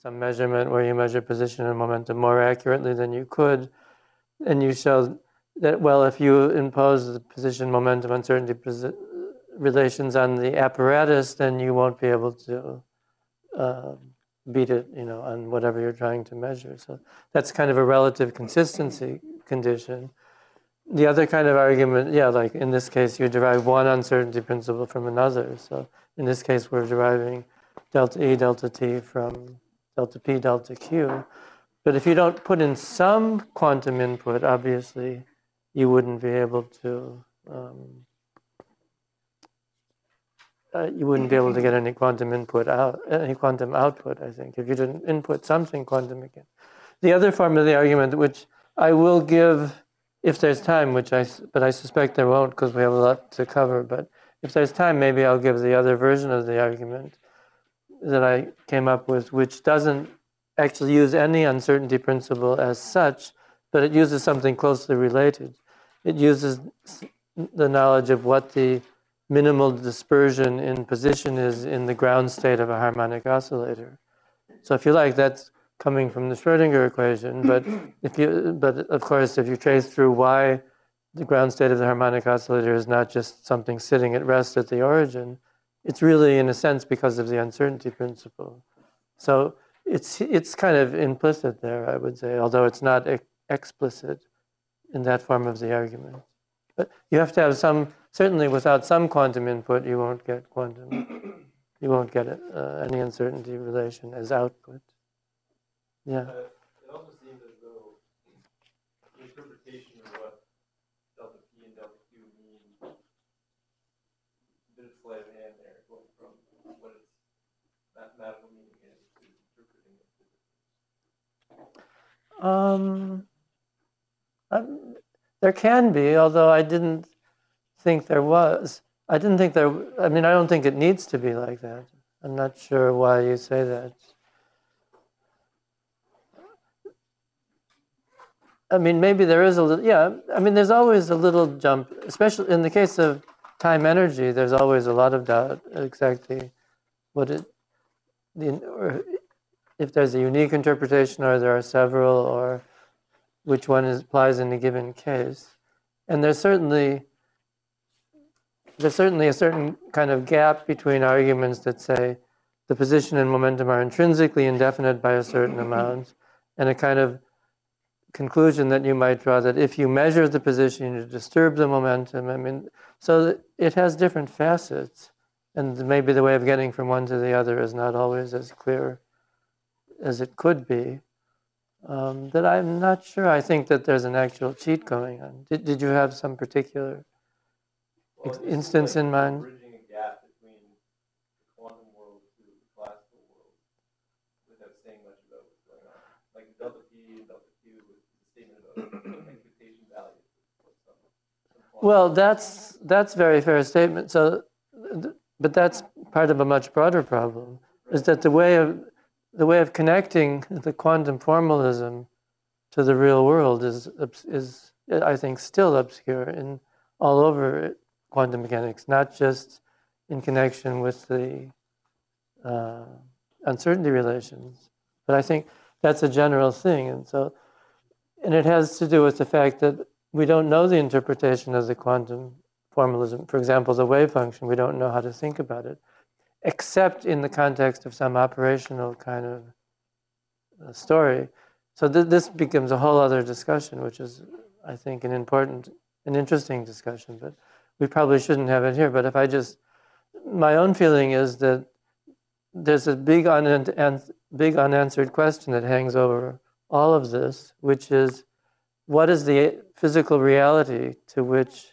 some measurement where you measure position and momentum more accurately than you could, and you show that, well, if you impose the position, momentum, uncertainty relations on the apparatus, then you won't be able to beat it, on whatever you're trying to measure. So that's kind of a relative consistency condition. The other kind of argument, like in this case, you derive one uncertainty principle from another. So in this case, we're deriving delta E, delta T from delta P, delta Q. But if you don't put in some quantum input, obviously, you wouldn't be able to get any quantum input out, any quantum output, I think, if you didn't input something quantum again. The other form of the argument, which I will give if there's time, but I suspect there won't because we have a lot to cover, but if there's time, maybe I'll give the other version of the argument that I came up with, which doesn't actually use any uncertainty principle as such, but it uses something closely related. It uses the knowledge of what the minimal dispersion in position is in the ground state of a harmonic oscillator. So if you like, that's coming from the Schrödinger equation, but of course, if you trace through why the ground state of the harmonic oscillator is not just something sitting at rest at the origin, it's really, in a sense, because of the uncertainty principle. So it's kind of implicit there, I would say, although it's not explicit in that form of the argument. But you have to have certainly without some quantum input, you won't get any uncertainty relation as output. Yeah. It also seems as though the interpretation of what delta P and delta Q mean, a bit of sleight of hand there, going from what its mathematical meaning is to interpreting it. There can be, although I didn't think there was. I don't think it needs to be like that. I'm not sure why you say that. Maybe there is a little, there's always a little jump, especially in the case of time energy, there's always a lot of doubt exactly if there's a unique interpretation or there are several, or which one applies in a given case. And there's certainly a certain kind of gap between arguments that say the position and momentum are intrinsically indefinite by a certain amount, and a kind of conclusion that you might draw that if you measure the position, you disturb the momentum. So it has different facets, and maybe the way of getting from one to the other is not always as clear as it could be. That I'm not sure. I think that there's an actual cheat going on. Did you have some particular instance in mind? Bridging a gap between the quantum world to the classical world without saying much about what's going on. Like delta P and delta Q is a statement about expectation value. Well, that's a very fair statement. So, but that's part of a much broader problem. Right. Is that the way of connecting the quantum formalism to the real world is I think still obscure in all over quantum mechanics, not just in connection with the uncertainty relations, but I think that's a general thing, and it has to do with the fact that we don't know the interpretation of the quantum formalism. For example, the wave function, we don't know how to think about it, except in the context of some operational kind of story. So this becomes a whole other discussion, which is, I think, an interesting discussion, but we probably shouldn't have it here. But my own feeling is that there's a big unanswered question that hangs over all of this, which is, what is the physical reality to which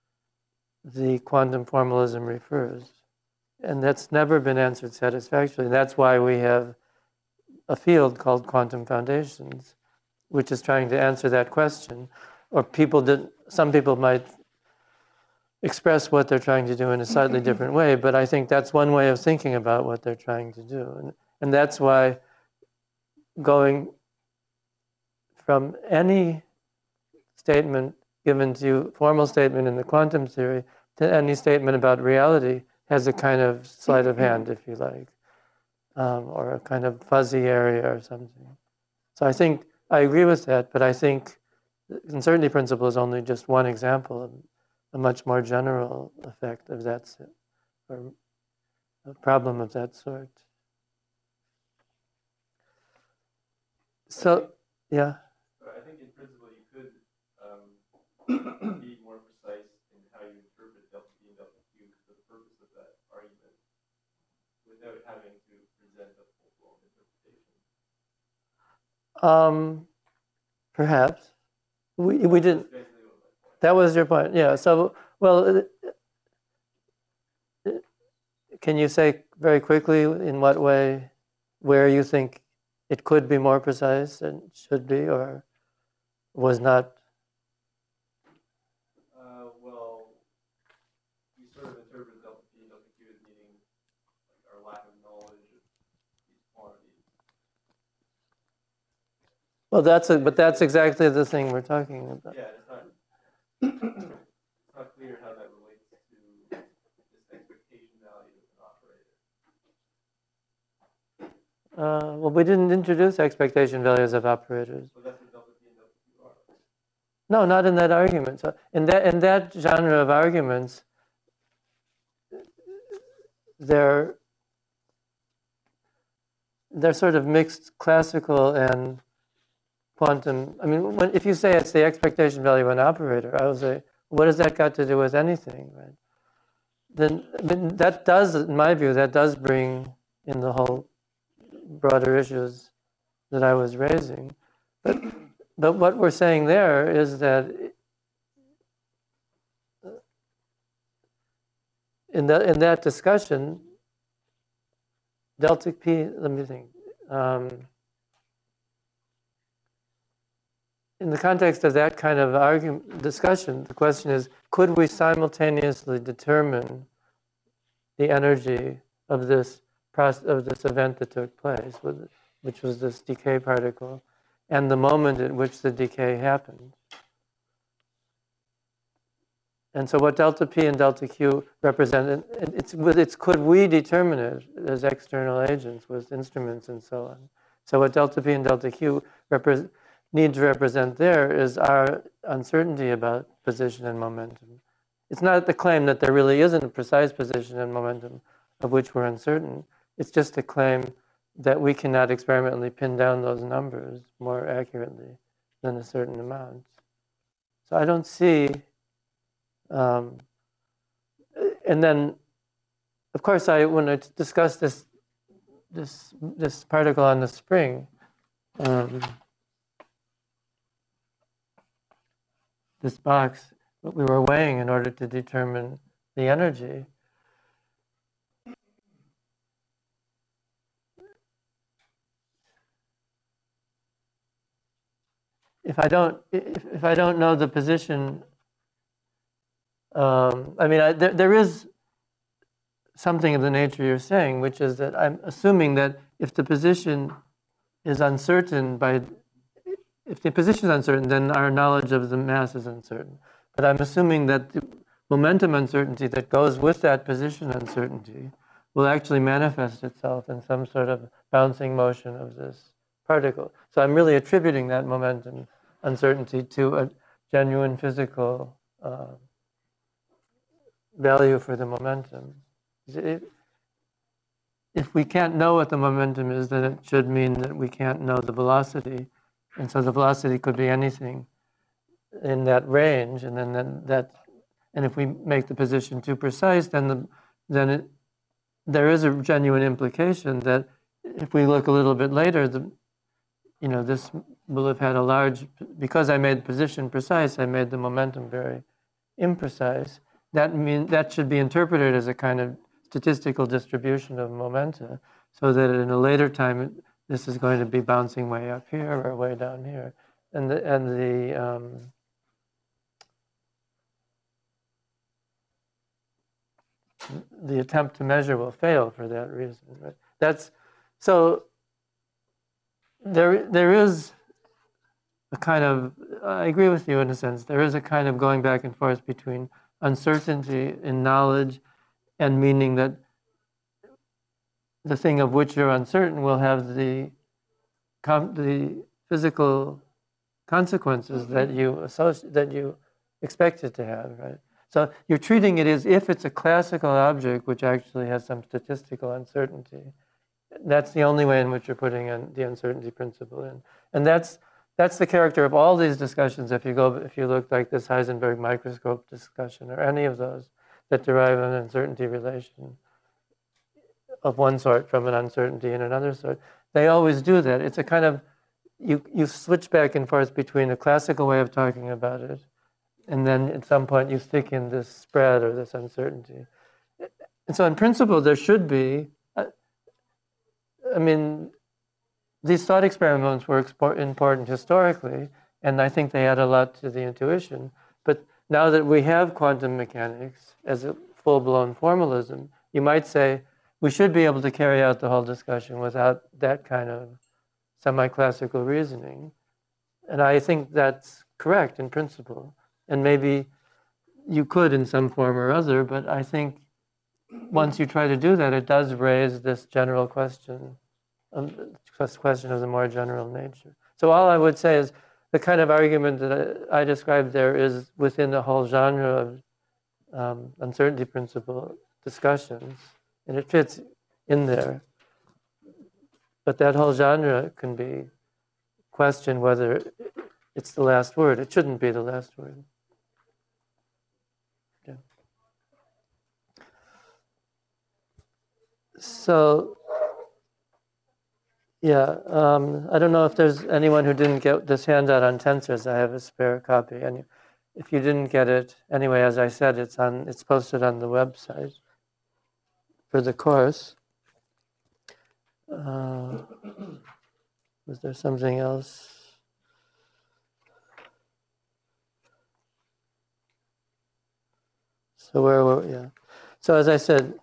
the quantum formalism refers? And that's never been answered satisfactorily. That's why we have a field called quantum foundations, which is trying to answer that question. Or some people might express what they're trying to do in a slightly different way, but I think that's one way of thinking about what they're trying to do. And that's why going from any statement given to you, formal statement in the quantum theory, to any statement about reality has a kind of sleight of hand, if you like. or a kind of fuzzy area or something. So I think I agree with that, but I think uncertainty principle is only just one example of a much more general effect of that, or a problem of that sort. So, yeah. I think in principle you could be more precise in how you interpret delta P and delta Q for the purpose of that argument without having to present a full-blown interpretation. Perhaps. We didn't. That was your point, yeah. So, well, can you say very quickly in what way, where you think it could be more precise and should be, or was not? Well, you sort of interpret delta P and delta Q as meaning like our lack of knowledge of these quantities. Well, but that's exactly the thing we're talking about. Yeah, it's not clear how that relates to this expectation value of an operator. Well, we didn't introduce expectation values of operators. Well, that's what delta P and delta Q are. No, not in that argument. So in that genre of arguments, they're sort of mixed classical and quantum. I mean, if you say it's the expectation value of an operator, I will say, what has that got to do with anything, right? Then that does, in my view, that does bring in the whole broader issues that I was raising. But what we're saying there is that in that discussion, delta P, let me think. In the context of that kind of discussion, the question is, could we simultaneously determine the energy of this event that took place, which was this decay particle, and the moment at which the decay happened? And so what delta P and delta Q represent, it's could we determine it as external agents with instruments and so on. So what delta P and delta Q need to represent there is our uncertainty about position and momentum. It's not the claim that there really isn't a precise position and momentum of which we're uncertain. It's just a claim that we cannot experimentally pin down those numbers more accurately than a certain amount. So I don't see, and then, of course, when I discussed this particle on the spring, this box, what we were weighing in order to determine the energy. If I don't know the position, I mean, there is something of the nature you're saying, which is that I'm assuming that if the position is uncertain if the position is uncertain, then our knowledge of the mass is uncertain. But I'm assuming that the momentum uncertainty that goes with that position uncertainty will actually manifest itself in some sort of bouncing motion of this particle. So I'm really attributing that momentum uncertainty to a genuine physical value for the momentum. If we can't know what the momentum is, then it should mean that we can't know the velocity. And so the velocity could be anything in that range, and and if we make the position too precise, then there is a genuine implication that if we look a little bit later, this will have had a large, because I made the position precise, I made the momentum very imprecise. That should be interpreted as a kind of statistical distribution of momenta, so that in a later time, this is going to be bouncing way up here or way down here, and the attempt to measure will fail for that reason. Right? So there is a kind of, I agree with you in a sense, there is a kind of going back and forth between uncertainty in knowledge and meaning that the thing of which you're uncertain will have the physical consequences that you expect it to have, right? So you're treating it as if it's a classical object which actually has some statistical uncertainty. That's the only way in which you're putting in the uncertainty principle in, and that's the character of all these discussions. If you look like this Heisenberg microscope discussion or any of those that derive an uncertainty relation of one sort from an uncertainty in another sort, they always do that. It's a kind of you switch back and forth between a classical way of talking about it, and then at some point you stick in this spread or this uncertainty. And so in principle, there should be, I mean, these thought experiments were important historically, and I think they add a lot to the intuition. But now that we have quantum mechanics as a full-blown formalism, you might say we should be able to carry out the whole discussion without that kind of semi-classical reasoning. And I think that's correct in principle. And maybe you could in some form or other, but I think once you try to do that, it does raise this general question, question of the more general nature. So all I would say is the kind of argument that I described there is within the whole genre of uncertainty principle discussions, and it fits in there. But that whole genre can be questioned whether it's the last word. It shouldn't be the last word. Yeah. So, yeah, I don't know if there's anyone who didn't get this handout on tensors. I have a spare copy. And if you didn't get it, anyway, as I said, it's posted on the website for the course. Was there something else? So where were we? Yeah. So as I said,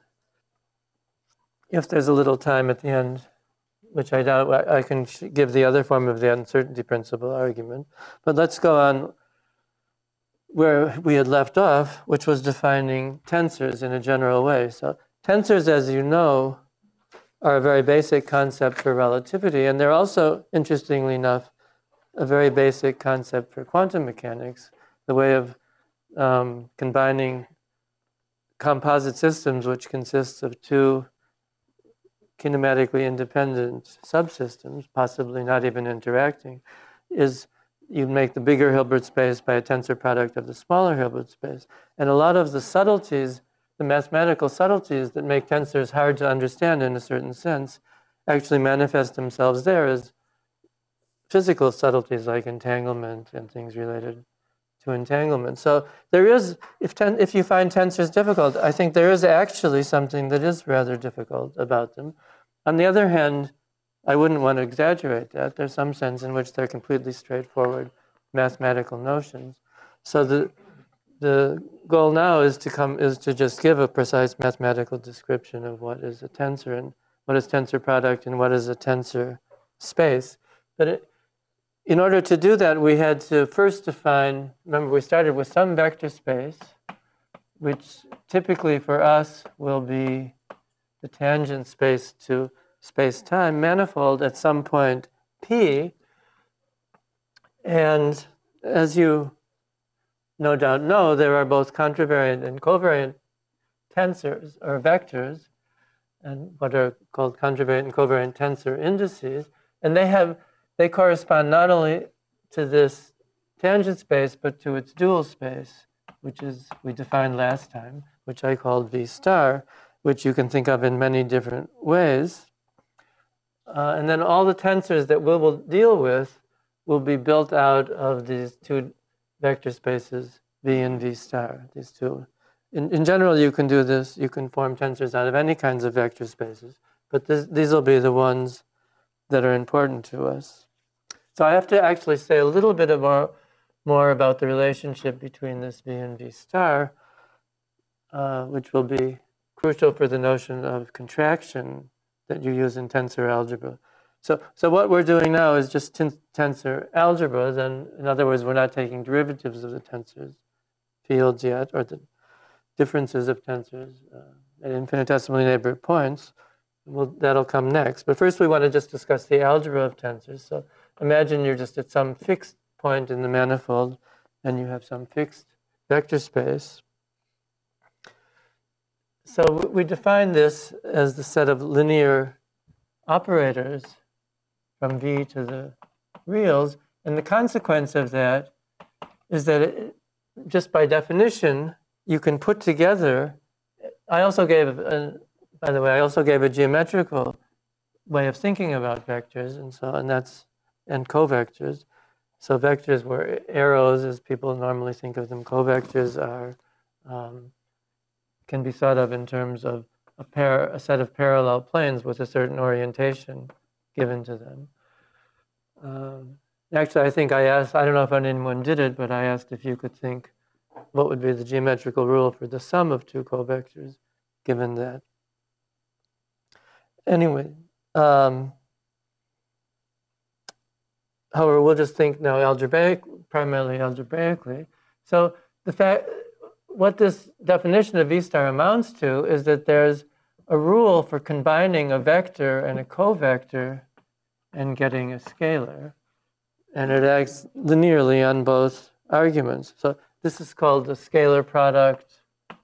if there's a little time at the end, which I doubt, I can give the other form of the uncertainty principle argument. But let's go on where we had left off, which was defining tensors in a general way. So tensors, as you know, are a very basic concept for relativity, and they're also, interestingly enough, a very basic concept for quantum mechanics, the way of combining composite systems which consists of two kinematically independent subsystems, possibly not even interacting, is you make the bigger Hilbert space by a tensor product of the smaller Hilbert space. And a lot of the subtleties, the mathematical subtleties that make tensors hard to understand in a certain sense, actually manifest themselves there as physical subtleties like entanglement and things related to entanglement. So there is, if you find tensors difficult, I think there is actually something that is rather difficult about them. On the other hand, I wouldn't want to exaggerate that. There's some sense in which they're completely straightforward mathematical notions. So the goal now is to just give a precise mathematical description of what is a tensor and what is tensor product and what is a tensor space. But in order to do that, we had to first define, remember we started with some vector space, which typically for us will be the tangent space to space-time manifold at some point P. And as you no doubt know, there are both contravariant and covariant tensors or vectors, and what are called contravariant and covariant tensor indices. And they correspond not only to this tangent space, but to its dual space, which is, we defined last time, which I called V star, which you can think of in many different ways. And then all the tensors that we will deal with will be built out of these two vector spaces, V and V star, these two. In general, you can do this. You can form tensors out of any kinds of vector spaces, but these will be the ones that are important to us. So I have to actually say a little bit more about the relationship between this V and V star, which will be crucial for the notion of contraction that you use in tensor algebra. So what we're doing now is just tensor algebra. Then, in other words, we're not taking derivatives of the tensors fields yet, or the differences of tensors at infinitesimally neighboring points. That'll come next. But first we want to just discuss the algebra of tensors. So imagine you're just at some fixed point in the manifold and you have some fixed vector space. So we define this as the set of linear operators from V to the reals. And the consequence of that is that just by definition, you can put together. I also gave, by the way, I also gave a geometrical way of thinking about vectors, and covectors. So vectors were arrows, as people normally think of them. Covectors are can be thought of in terms of a set of parallel planes with a certain orientation given to them. Actually, I think I asked, I don't know if anyone did it, but I asked if you could think what would be the geometrical rule for the sum of two covectors given that. Anyway, however, we'll just think now primarily algebraically. So what this definition of V star amounts to is that there's a rule for combining a vector and a covector and getting a scalar. And it acts linearly on both arguments. So this is called the scalar product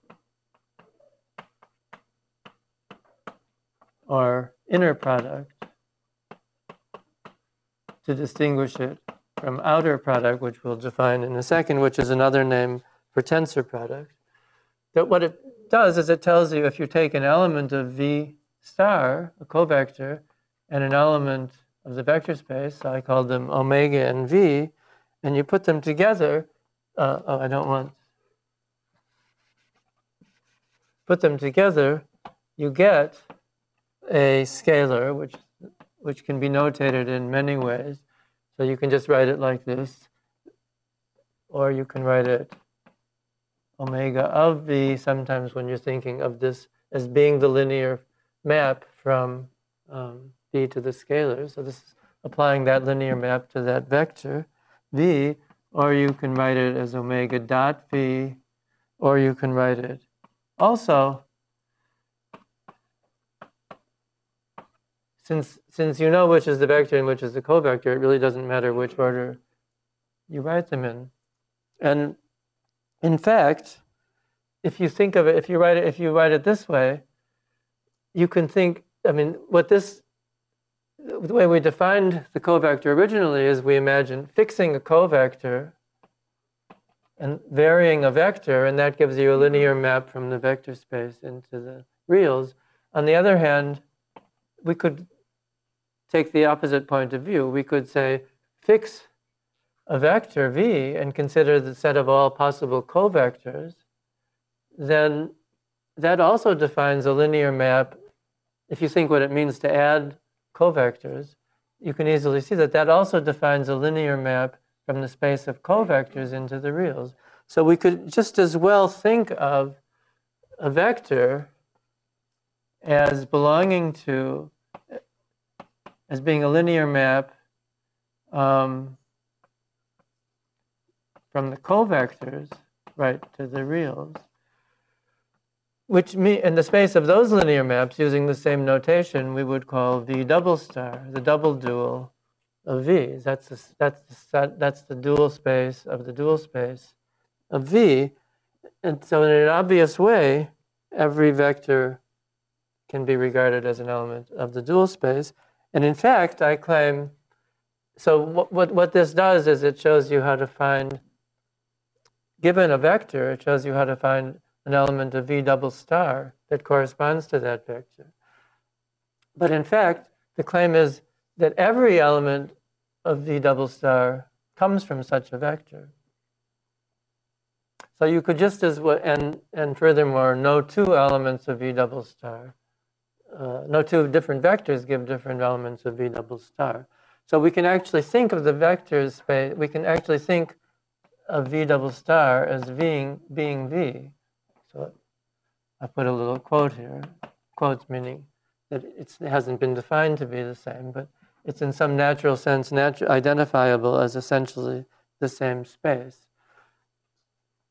or inner product to distinguish it from outer product, which we'll define in a second, which is another name for tensor product. That what it does is it tells you if you take an element of V star, a covector, and an element of the vector space, so I called them omega and V, and you put them together, put them together, you get a scalar, which can be notated in many ways. So you can just write it like this, or you can write it omega of V, sometimes when you're thinking of this as being the linear map from V to the scalar. So this is applying that linear map to that vector, V, or you can write it as omega dot V, or you can write it also, since you know which is the vector and which is the covector, it really doesn't matter which order you write them in. And in fact, if you think of it, if you write it this way, you can think, the way we defined the covector originally is we imagined fixing a covector and varying a vector, and that gives you a linear map from the vector space into the reals. On the other hand, we could take the opposite point of view. We could say, fix a vector V and consider the set of all possible covectors. Then that also defines a linear map. If you think what it means to add covectors, you can easily see that that also defines a linear map from the space of covectors into the reals. So we could just as well think of a vector as belonging to, as being a linear map from the covectors right to the reals, which in the space of those linear maps, using the same notation, we would call V double star, the double dual of V. That's the dual space of the dual space of V. And so in an obvious way, every vector can be regarded as an element of the dual space. And in fact, I claim, so what this does is it shows you how to find, given a vector, it shows you how to find an element of V double star that corresponds to that vector. But in fact, the claim is that every element of V double star comes from such a vector. So you could just as well, and furthermore, no two elements of V double star, no two different vectors give different elements of V double star. So we can actually think of the vector space, we can actually think of V double star as being V. So I put a little quote here, quotes meaning that it hasn't been defined to be the same, but it's in some natural sense identifiable as essentially the same space.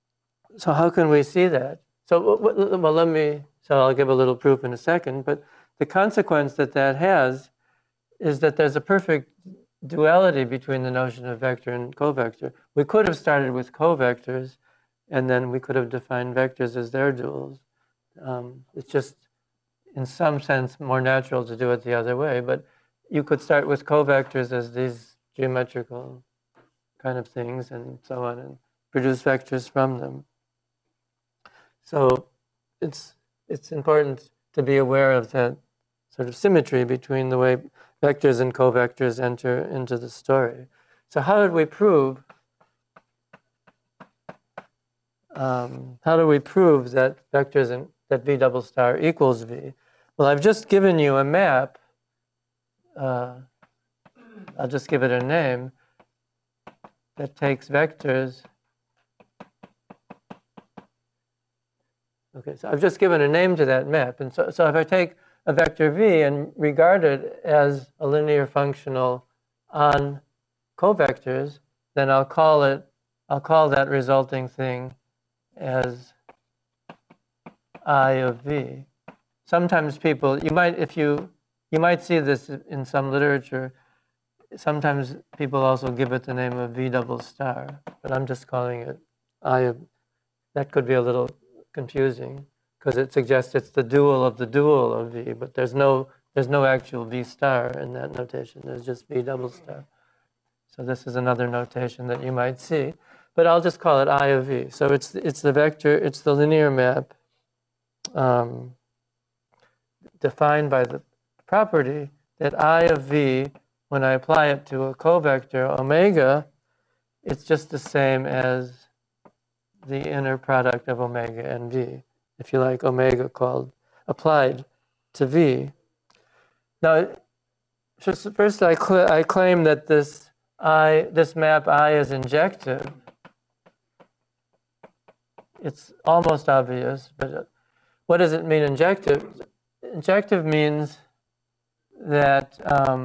So how can we see that? So, well, so I'll give a little proof in a second, but the consequence that that has is that there's a perfect duality between the notion of vector and covector. We could have started with covectors, and then we could have defined vectors as their duals. It's just, in some sense, more natural to do it the other way, but you could start with covectors as these geometrical kind of things and so on, and produce vectors from them. So it's important to be aware of that sort of symmetry between the way vectors and covectors enter into the story. So how did we prove? How do we prove that vectors and that v double star equals v? Well, I've just given you a map. I'll just give it a name that takes vectors. Okay, so I've just given a name to that map. And so if I take a vector v and regard it as a linear functional on covectors, then I'll call that resulting thing as I of v. Sometimes people, you might see this in some literature. Sometimes people also give it the name of v double star, but I'm just calling it I of. That could be a little confusing because it suggests it's the dual of v, but there's no actual v star in that notation. There's just v double star. So this is another notation that you might see, but I'll just call it I of v. So it's the vector, it's the linear map defined by the property that I of v, when I apply it to a covector omega, it's just the same as the inner product of omega and v, if you like, omega applied to v. Now, first I claim that this map I is injective. It's almost obvious, but what does it mean, injective? Injective means that,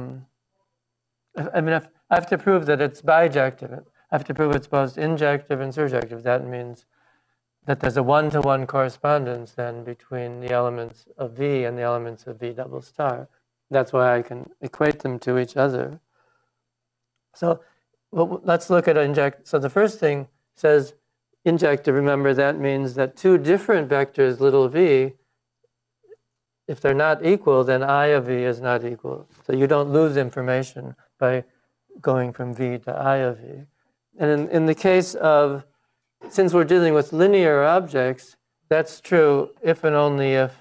I have to prove that it's bijective. I have to prove it's both injective and surjective. That means that there's a one-to-one correspondence then between the elements of v and the elements of v double star. That's why I can equate them to each other. So let's look at inject. So the first thing says injective. Remember, that means that two different vectors, little v, if they're not equal, then I of v is not equal. So you don't lose information by going from v to I of v. And in the case of, since we're dealing with linear objects, that's true if and only if,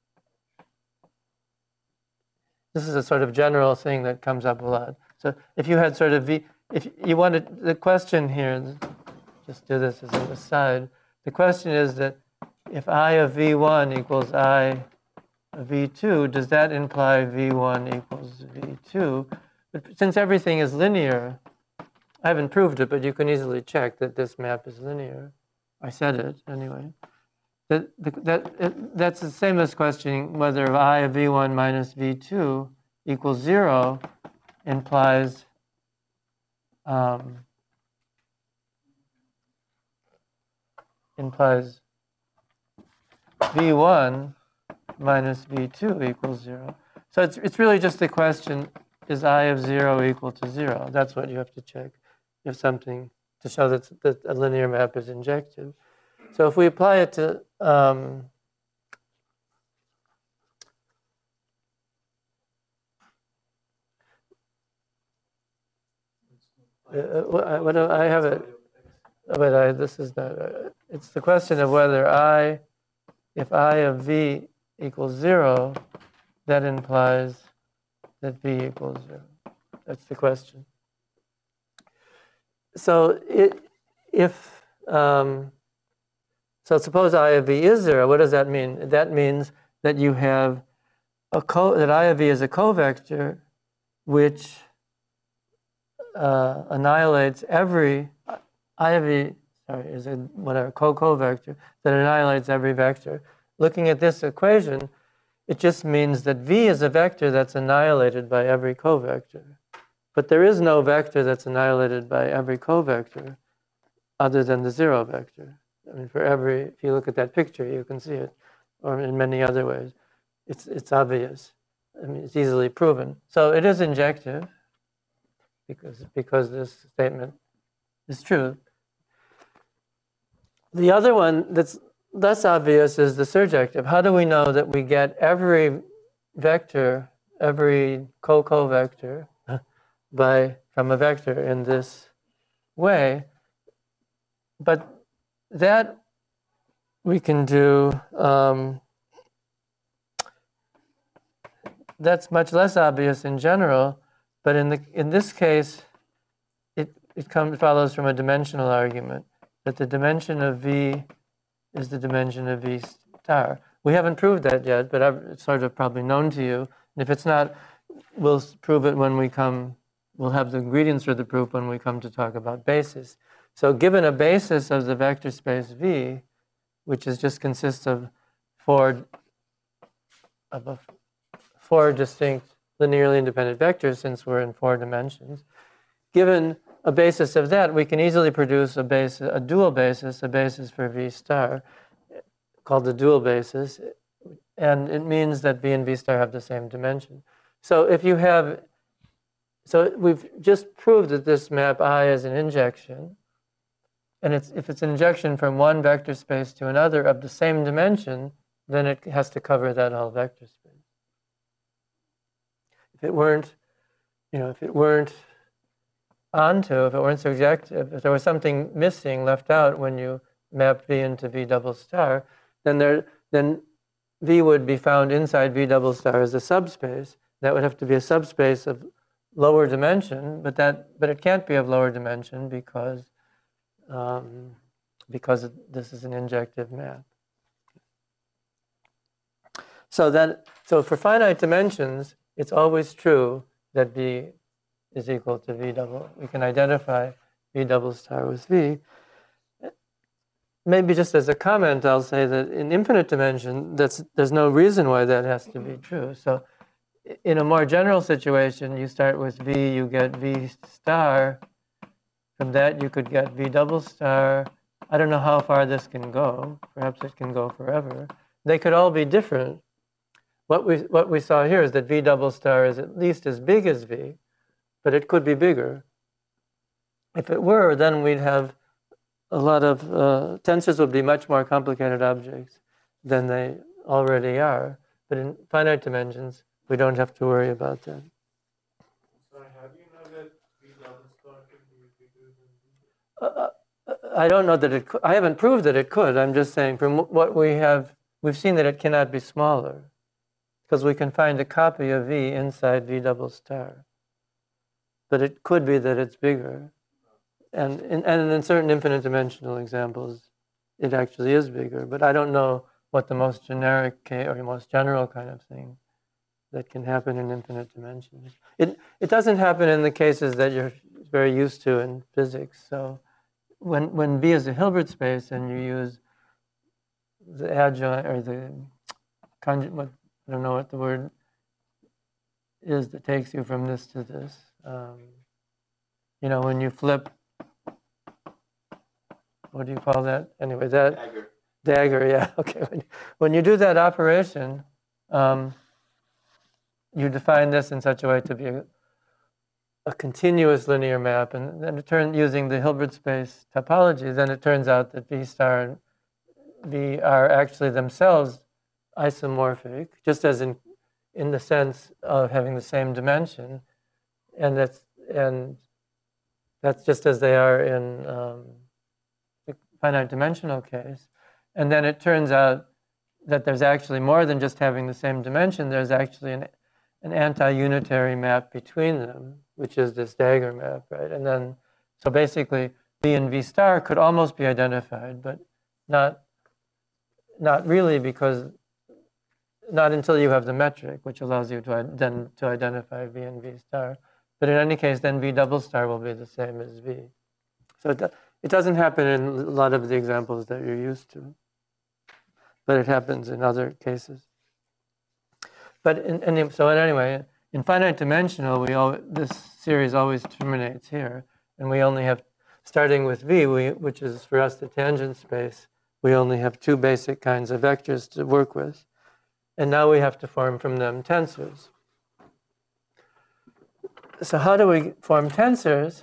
this is a sort of general thing that comes up a lot. So if you had sort of v, if you wanted, the question here, just do this as an aside, the question is that if I of v1 equals I of v2, does that imply v1 equals v2? But since everything is linear, I haven't proved it, but you can easily check that this map is linear. I said it anyway. That's the same as questioning whether I of v1 minus v2 equals 0 implies v1 minus v2 equals 0. So it's really just the question, is I of 0 equal to 0? That's what you have to check if something, to show that a linear map is injective. So if we apply it to what do I have it? But this is not. It's the question of whether if I of v equals 0, that implies that v equals 0. That's the question. So so suppose I of v is 0. What does that mean? That means that you have that I of v is a covector, which annihilates every I of v. Sorry, is a whatever covector that annihilates every vector. Looking at this equation, it just means that v is a vector that's annihilated by every covector. But there is no vector that's annihilated by every covector other than the 0 vector. I mean, if you look at that picture, you can see it, or in many other ways. It's obvious. I mean, it's easily proven. So it is injective because this statement is true. The other one that's less obvious is the surjective. How do we know that we get every vector, every co-vector from a vector in this way? But that we can do. That's much less obvious in general, but in this case, it follows from a dimensional argument that the dimension of V is the dimension of V star. We haven't proved that yet, but it's sort of probably known to you. And if it's not, we'll prove it when we come. We'll have the ingredients for the proof when we come to talk about basis. So given a basis of the vector space V, which just consists of four distinct linearly independent vectors, since we're in 4 dimensions, given a basis of that, we can easily produce a dual basis, a basis for V star, called the dual basis, and it means that V and V star have the same dimension. So we've just proved that this map I is an injection, and if it's an injection from one vector space to another of the same dimension, then it has to cover that whole vector space. If it weren't surjective, if there was something missing, left out when you map V into V double star, then V would be found inside V double star as a subspace. That would have to be a subspace of lower dimension, but it can't be of lower dimension because this is an injective map. So for finite dimensions, it's always true that V is equal to V double. We can identify V double star with V. Maybe just as a comment, I'll say that in infinite dimension, there's no reason why that has to be true. So in a more general situation, you start with V, you get V star. From that, you could get V double star. I don't know how far this can go. Perhaps it can go forever. They could all be different. What we saw here is that V double star is at least as big as V, but it could be bigger. If it were, then we'd have a lot of tensors would be much more complicated objects than they already are. But in finite dimensions, we don't have to worry about that. Sorry, how do you know that V double star could be bigger than V? I don't know that it could. I haven't proved that it could. I'm just saying from what we've seen that it cannot be smaller, because we can find a copy of V inside V double star. But it could be that it's bigger. And in certain infinite dimensional examples, it actually is bigger. But I don't know what the most generic case or the most general kind of thing that can happen in infinite dimensions. It doesn't happen in the cases that you're very used to in physics. So when V is a Hilbert space and you use the adjoint or the conjugate, I don't know what the word is that takes you from this to this. When you flip, what do you call that? Anyway, that dagger, yeah. Okay. When you do that operation, you define this in such a way to be a continuous linear map, and then using the Hilbert space topology, then it turns out that V star and V are actually themselves isomorphic, just as in the sense of having the same dimension, and that's just as they are in the finite dimensional case. And then it turns out that there's actually more than just having the same dimension. There's actually an anti-unitary map between them, which is this dagger map, right? And then, so basically, V and V star could almost be identified, but not really, because not until you have the metric, which allows you to identify V and V star. But in any case, then V double star will be the same as V. So it doesn't happen in a lot of the examples that you're used to, but it happens in other cases. But anyway, in finite dimensional, this series always terminates here, and we only have, starting with V, which is for us the tangent space, we only have 2 basic kinds of vectors to work with. And now we have to form from them tensors. so how do we form tensors?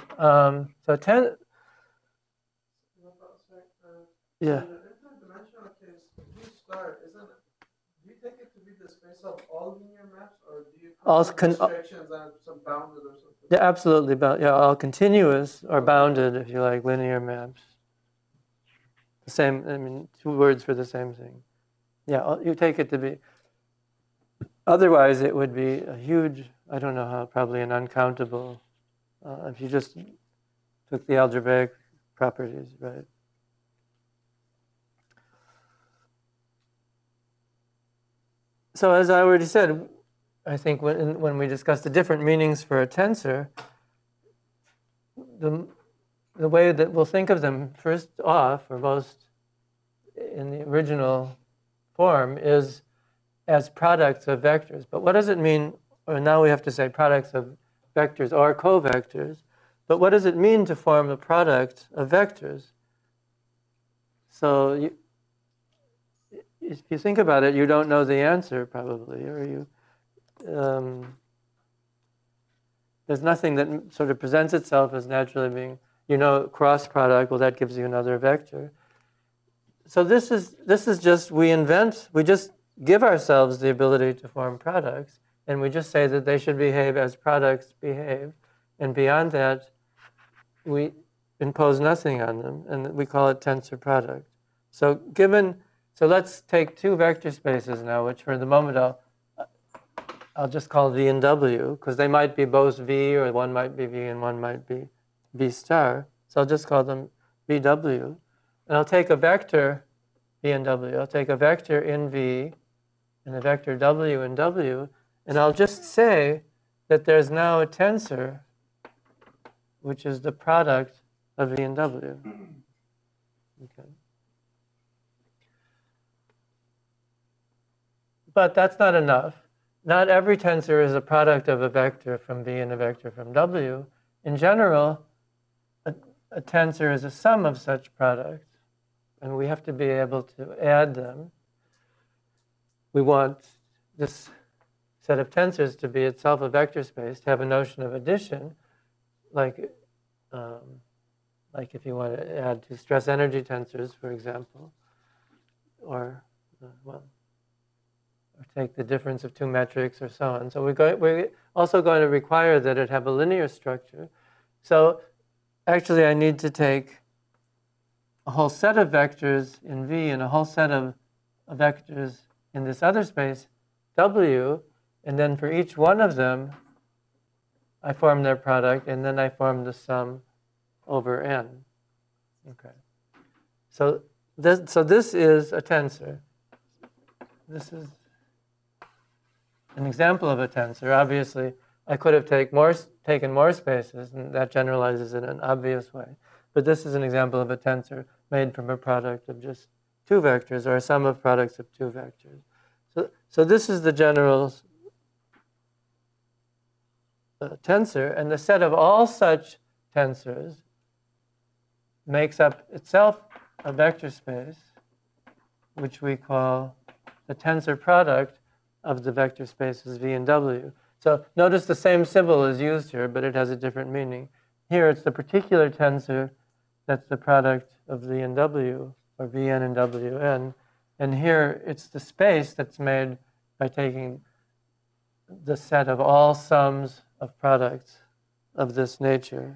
Yeah. In the infinite dimensional case, V star isn't. Do you take it to be the space of all linear maps, or do you All put con- restrictions and some bounded or something? Yeah, absolutely. Yeah, all continuous or bounded, if you like, linear maps. The same. I mean, two words for the same thing. Yeah, you take it to be. Otherwise, it would be a huge. I don't know how. Probably an uncountable. If you just took the algebraic properties, right? So as I already said, I think when we discussed the different meanings for a tensor, the way that we'll think of them first off, or most in the original form, is as products of vectors. But what does it mean? Or now we have to say products of vectors or covectors. But what does it mean to form a product of vectors? So if you think about it, you don't know the answer probably, or there's nothing that sort of presents itself as naturally being, cross product. Well, that gives you another vector. So this is just we just give ourselves the ability to form products, and we just say that they should behave as products behave, and beyond that, we impose nothing on them, and we call it tensor product. So let's take two vector spaces now, which for the moment I'll just call V and W, because they might be both V, or one might be V and one might be V star. So I'll just call them VW. And I'll take a vector, V and W. I'll take a vector in V and a vector W in W, and I'll just say that there's now a tensor, which is the product of V and W. Okay. But that's not enough. Not every tensor is a product of a vector from V and a vector from W. In general, a tensor is a sum of such products, and we have to be able to add them. We want this set of tensors to be itself a vector space, to have a notion of addition, like if you want to add two stress energy tensors, for example, or take the difference of two metrics or so on. So we're also going to require that it have a linear structure. So actually I need to take a whole set of vectors in V and a whole set of vectors in this other space, W, and then for each one of them, I form their product, and then I form the sum over N. Okay. So this is a tensor. This is an example of a tensor. Obviously, I could have taken more spaces, and that generalizes in an obvious way. But this is an example of a tensor made from a product of just two vectors, or a sum of products of two vectors. So this is the general tensor, and the set of all such tensors makes up itself a vector space, which we call the tensor product of the vector spaces V and W. So notice the same symbol is used here, but it has a different meaning. Here it's the particular tensor that's the product of V and W, or Vn and Wn. And here it's the space that's made by taking the set of all sums of products of this nature.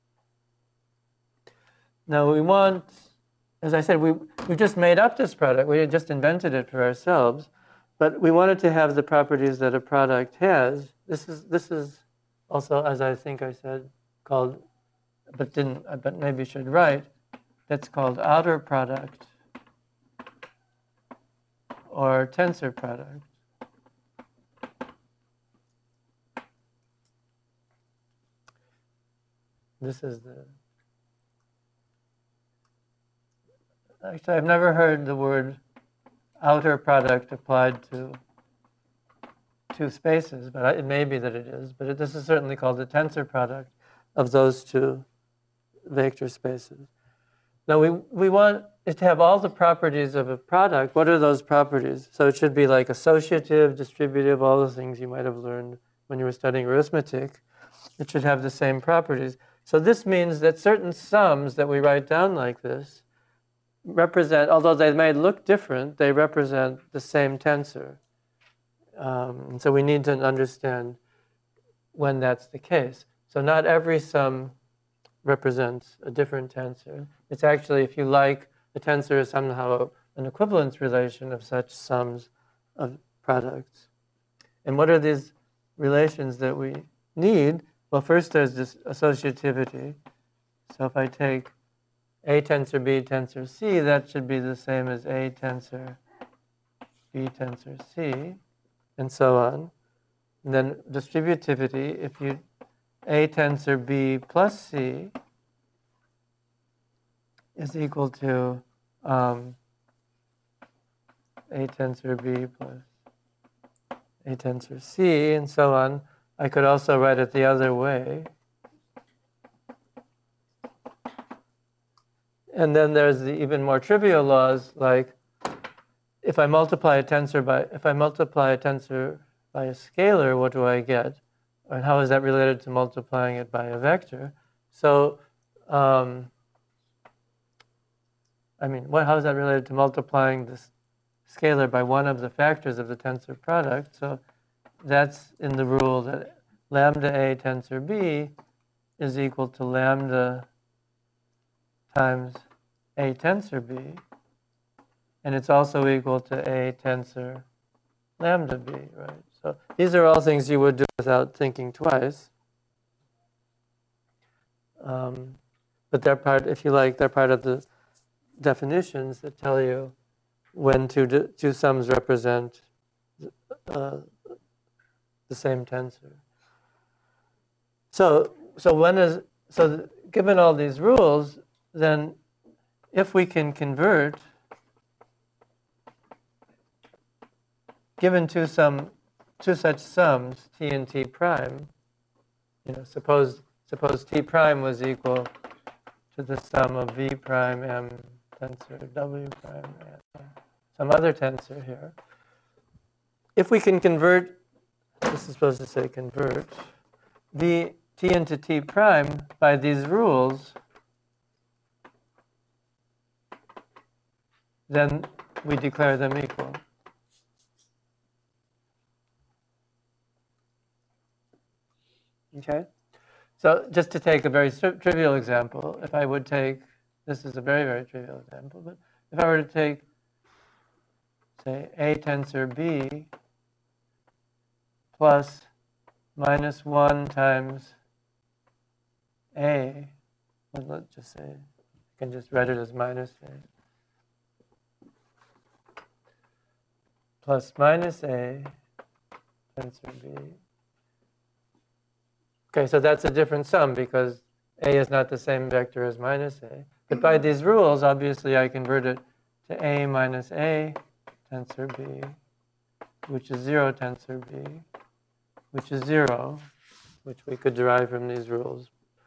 Now we want, as I said, we just made up this product. We just invented it for ourselves. But we wanted to have the properties that a product has. This is also, as I think I said, called, but maybe should write, that's called outer product or tensor product. This is actually, I've never heard the word outer product applied to two spaces, but it may be that it is. But this is certainly called the tensor product of those two vector spaces. Now we want it to have all the properties of a product. What are those properties? So it should be like associative, distributive, all the things you might have learned when you were studying arithmetic. It should have the same properties. So this means that certain sums that we write down like this represent, although they may look different, they represent the same tensor. And so we need to understand when that's the case. So not every sum represents a different tensor. It's actually, if you like, a tensor is somehow an equivalence relation of such sums of products. And what are these relations that we need? Well, first there's this associativity. So if I take A tensor B tensor C, that should be the same as A tensor B tensor C, and so on. And then distributivity, if you A tensor B plus C is equal to A tensor B plus A tensor C, and so on. I could also write it the other way. And then there's the even more trivial laws, like if I multiply a tensor by a scalar, what do I get? And how is that related to multiplying it by a vector? So, how is that related to multiplying this scalar by one of the factors of the tensor product? So that's in the rule that lambda A tensor B is equal to lambda times A tensor B. And it's also equal to A tensor lambda B, right? So these are all things you would do without thinking twice. But they're part, if you like, they're part of the definitions that tell you when two sums represent the same tensor. So given all these rules, then if we can convert, given two such sums, t and t prime, suppose t prime was equal to the sum of v prime m tensor w prime and some other tensor here. If we can convert, this is supposed to say convert, t into t prime by these rules, then we declare them equal. Okay? So just to take a very trivial example, if I would take, this is a very, very trivial example, but if I were to take, say, A tensor B plus minus 1 times A, well, let's just say, I can just write it as minus A, plus minus A tensor B. Okay, so that's a different sum because A is not the same vector as minus A. But by these rules, obviously, I convert it to A minus A tensor B, which is 0 tensor B, which is 0, which we could derive from these rules.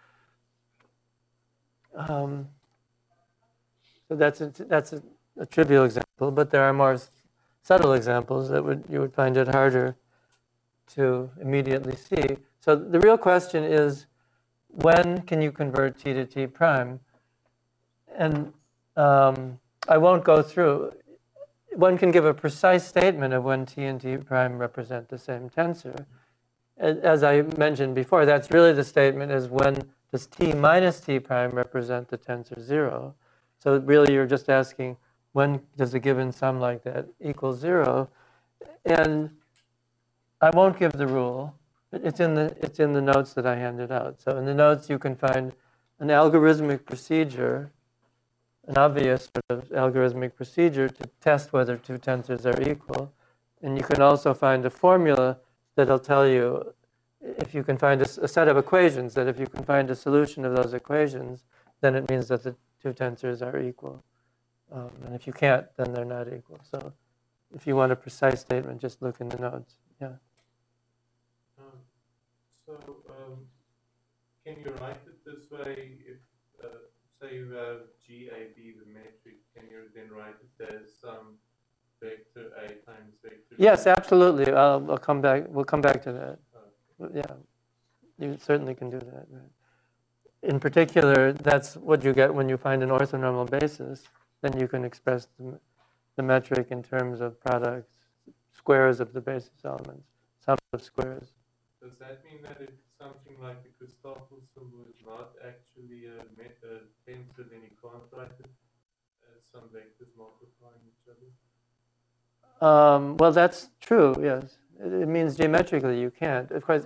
So that's a trivial example, but there are more subtle examples that you would find it harder to immediately see. So the real question is, when can you convert t to t prime? And I won't go through. One can give a precise statement of when t and t prime represent the same tensor. As I mentioned before, that's really the statement is when does t minus t prime represent the tensor 0. So really you're just asking when does a given sum like that equal 0. And I won't give the rule. It's in the notes that I handed out. So in the notes you can find an algorithmic procedure, an obvious sort of algorithmic procedure to test whether two tensors are equal. And you can also find a formula that'll tell you if you can find a set of equations, that if you can find a solution of those equations, then it means that the two tensors are equal. And if you can't, then they're not equal. So if you want a precise statement, just look in the notes. Yeah. Can you write it this way? If say you have GAB, the metric, can you then write it as some vector A times vector B? Yes, absolutely. We'll come back to that. Okay. Yeah. You certainly can do that. Right? In particular, that's what you get when you find an orthonormal basis. Then you can express the metric in terms of products, squares of the basis elements, sum of squares. Does that mean that if something like the Christopherson was not actually a tensor, then you can't write it as some vectors multiplying each other? Well, that's true, yes. It means geometrically you can't. Of course,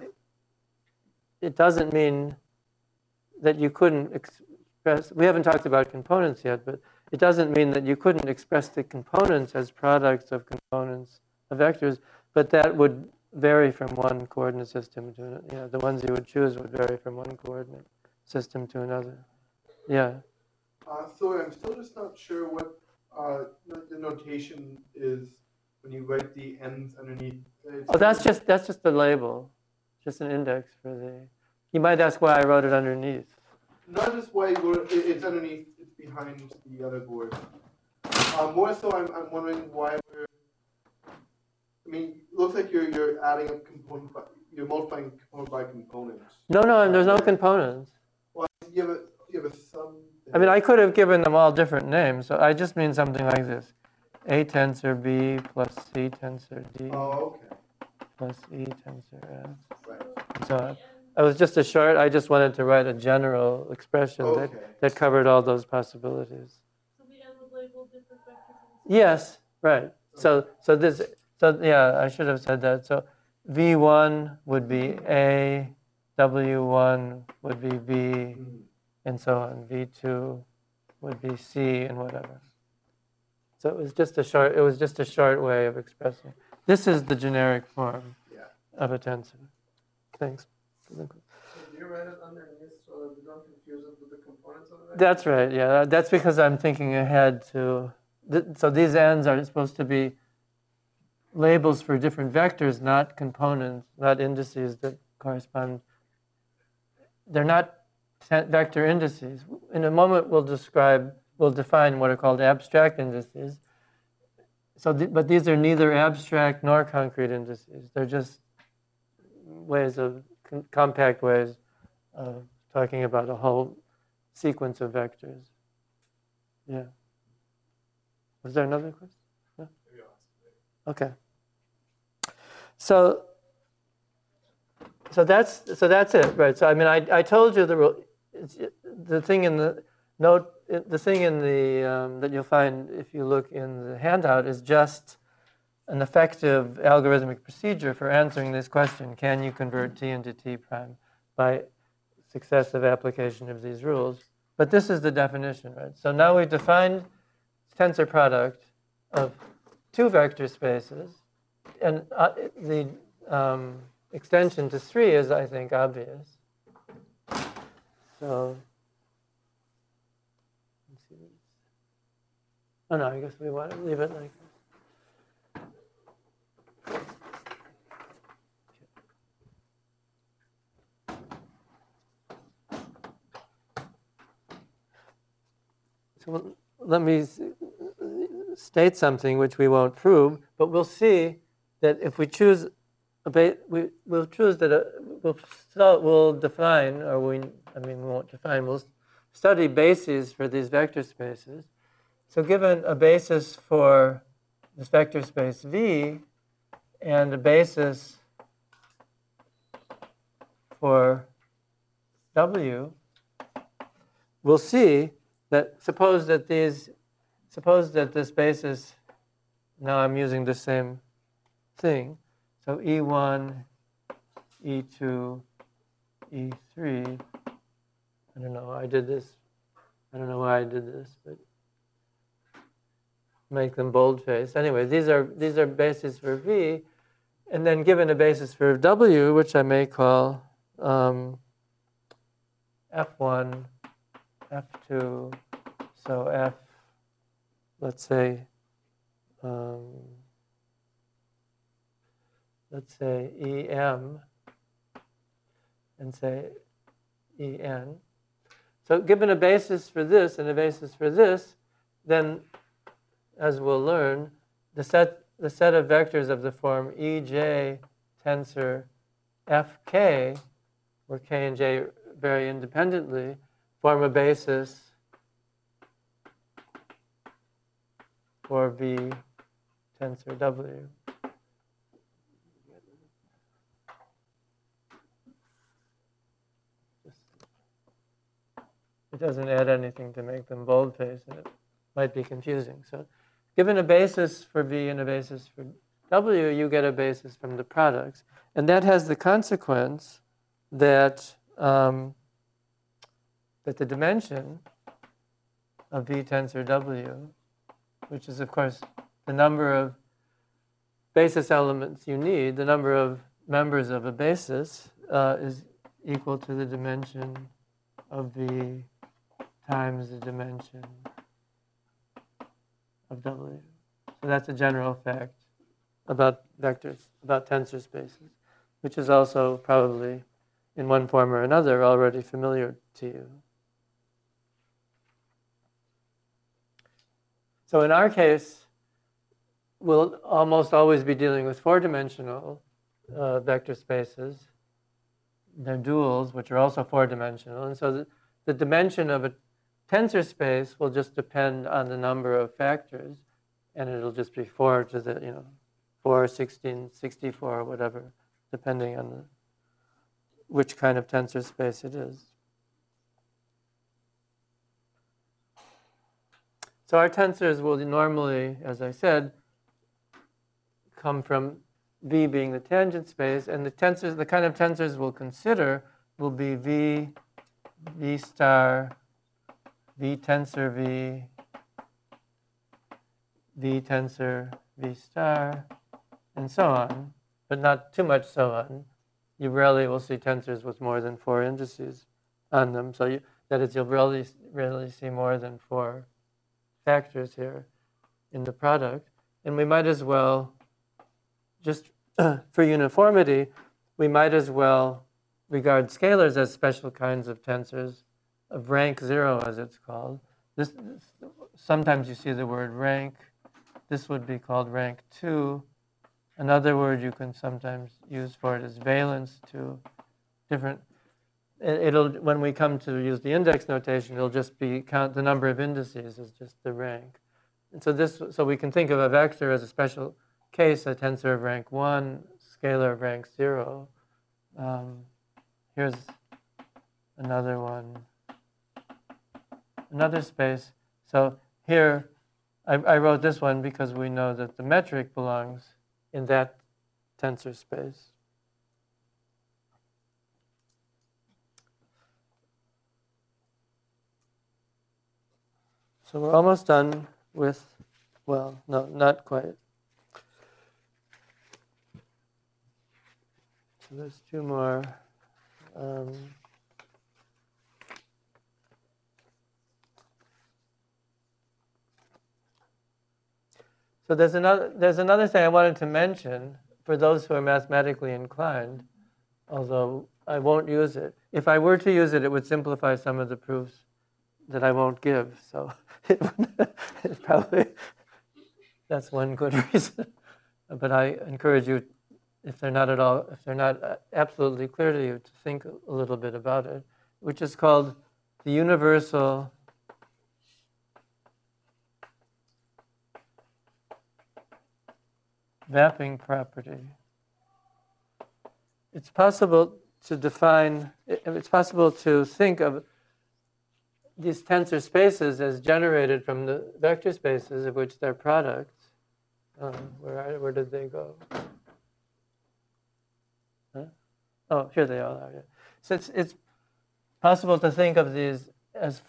it doesn't mean that you couldn't express, we haven't talked about components yet, but it doesn't mean that you couldn't express the components as products of components of vectors, but that would vary from one coordinate system to another. The ones you would choose would vary from one coordinate system to another. Yeah. So I'm still just not sure what the notation is when you write the ends underneath. Oh, that's just the label, just an index for the. You might ask why I wrote it underneath. Not just why you wrote it, it's underneath, it's behind the other board. More so, I'm wondering why we're. I mean, it looks like you're adding up component by, you're multiplying component by component. No, there's no components. Well, you have a sum. I mean, I could have given them all different names, so I just mean something like this: A tensor B plus C tensor D okay. plus E tensor F. Right. So it was just a short. I just wanted to write a general expression that covered all those possibilities. So we end with labeled different vectors. Yes, right. So yeah, I should have said that. So V1 would be A, W1 would be B, and so on. V2 would be C, and whatever. So it was just a short way of expressing. This is the generic form of a tensor. Thanks. So do you write it underneath so that we don't confuse it with the components of the vector? That's right. Yeah, that's because I'm thinking ahead to. So these ends are supposed to be labels for different vectors, not components, not indices that correspond. They're not vector indices. In a moment, we'll define what are called abstract indices. So, but these are neither abstract nor concrete indices. They're just ways of compact ways of talking about a whole sequence of vectors. Yeah. Was there another question? No? Okay. So that's it, right? So I mean, I told you the thing in the note, the thing in the that you'll find if you look in the handout is just an effective algorithmic procedure for answering this question: can you convert T into T prime by successive application of these rules? But this is the definition, right? So now we've defined tensor product of two vector spaces, and the extension to 3 is, I think, obvious. So, let's see. Oh no, I guess we want to leave it like this. So let me state something which we won't prove, but we'll see that if we choose we'll choose that we'll define, or we won't define. We'll study bases for these vector spaces. So given a basis for this vector space V and a basis for W, we'll see that suppose that this basis, now I'm using the same thing, so E1, E2, E3, I don't know why I did this, but make them boldface. Anyway, these are bases for V, and then given a basis for W, which I may call F1, F2, so F, let's say EM, and say EN. So given a basis for this and a basis for this, then, as we'll learn, the set of vectors of the form EJ tensor FK where k and j vary independently, form a basis for V tensor W. It doesn't add anything to make them boldface, and it might be confusing. So given a basis for V and a basis for W, you get a basis from the products. And that has the consequence that, that the dimension of V tensor W, which is, of course, the number of basis elements you need, the number of members of a basis, is equal to the dimension of V times the dimension of W. So that's a general fact about vectors, about tensor spaces, which is also probably in one form or another already familiar to you. So in our case, we'll almost always be dealing with four-dimensional vector spaces. They're duals, which are also four-dimensional. And so the dimension of a tensor space will just depend on the number of factors, and it'll just be 4 to the, 4, 16, 64, whatever, depending on which kind of tensor space it is. So our tensors will normally, as I said, come from V being the tangent space, and the kind of tensors we'll consider will be V, V star, V tensor V, V tensor V star, and so on, but not too much so on. You rarely will see tensors with more than 4 indices on them, so that is, you'll rarely see more than 4 factors here in the product. And we might as well, just for uniformity, we might as well regard scalars as special kinds of tensors of rank 0, as it's called. Sometimes you see the word rank. This would be called rank 2. Another word you can sometimes use for it is valence 2. Different. When we come to use the index notation, it'll just be count the number of indices is just the rank. And so we can think of a vector as a special case, a tensor of rank 1, scalar of rank 0. Here's another one, another space. So here, I wrote this one because we know that the metric belongs in that tensor space. So we're almost done with, well, no, not quite. So there's 2 more. So there's another thing I wanted to mention for those who are mathematically inclined, although I won't use it. If I were to use it, it would simplify some of the proofs that I won't give. So it's probably, that's one good reason. But I encourage you, if they're not absolutely clear to you, to think a little bit about it, which is called the universal mapping property. It's possible to think of these tensor spaces as generated from the vector spaces of which they're products. Where did they go? Huh? Oh, here they all are. Yeah. So it's possible to think of these as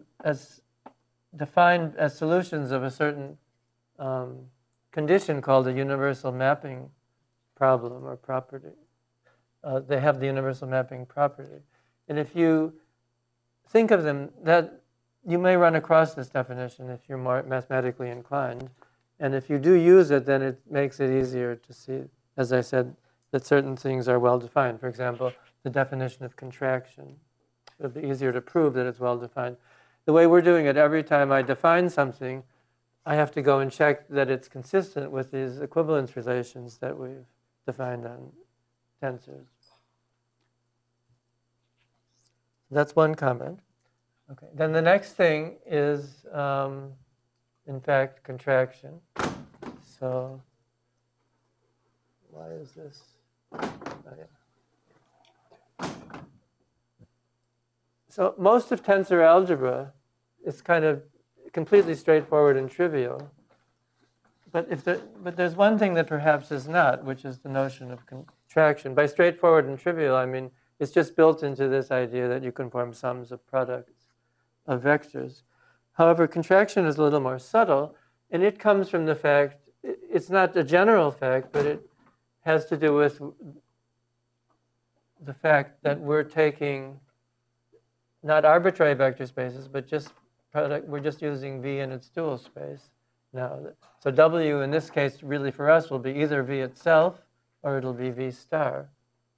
defined as solutions of a certain condition called a universal mapping problem or property. They have the universal mapping property. And if you think of them, that you may run across this definition if you're more mathematically inclined. And if you do use it, then it makes it easier to see, as I said, that certain things are well defined. For example, the definition of contraction. It'll be easier to prove that it's well defined. The way we're doing it, every time I define something, I have to go and check that it's consistent with these equivalence relations that we've defined on tensors. That's one comment. Okay. Then the next thing is, in fact, contraction. So why is this? Oh, yeah. So most of tensor algebra is kind of completely straightforward and trivial. But there's one thing that perhaps is not, which is the notion of contraction. By straightforward and trivial, I mean it's just built into this idea that you can form sums of products of vectors. However, contraction is a little more subtle, and it comes from the fact, it's not a general fact, but it has to do with the fact that we're taking not arbitrary vector spaces, but just we're just using V in its dual space now. So W in this case really for us will be either V itself or it'll be V star.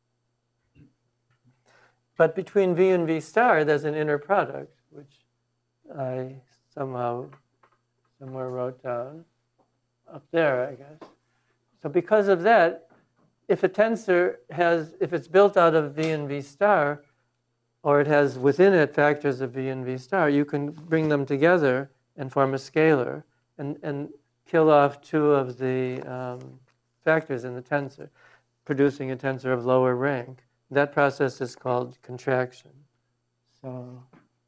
But between V and V star, there's an inner product, which I somewhere wrote down up there, I guess. So because of that, if a tensor if it's built out of V and V star, or it has within it factors of V and V star, you can bring them together and form a scalar and kill off two of the factors in the tensor, producing a tensor of lower rank. That process is called contraction. So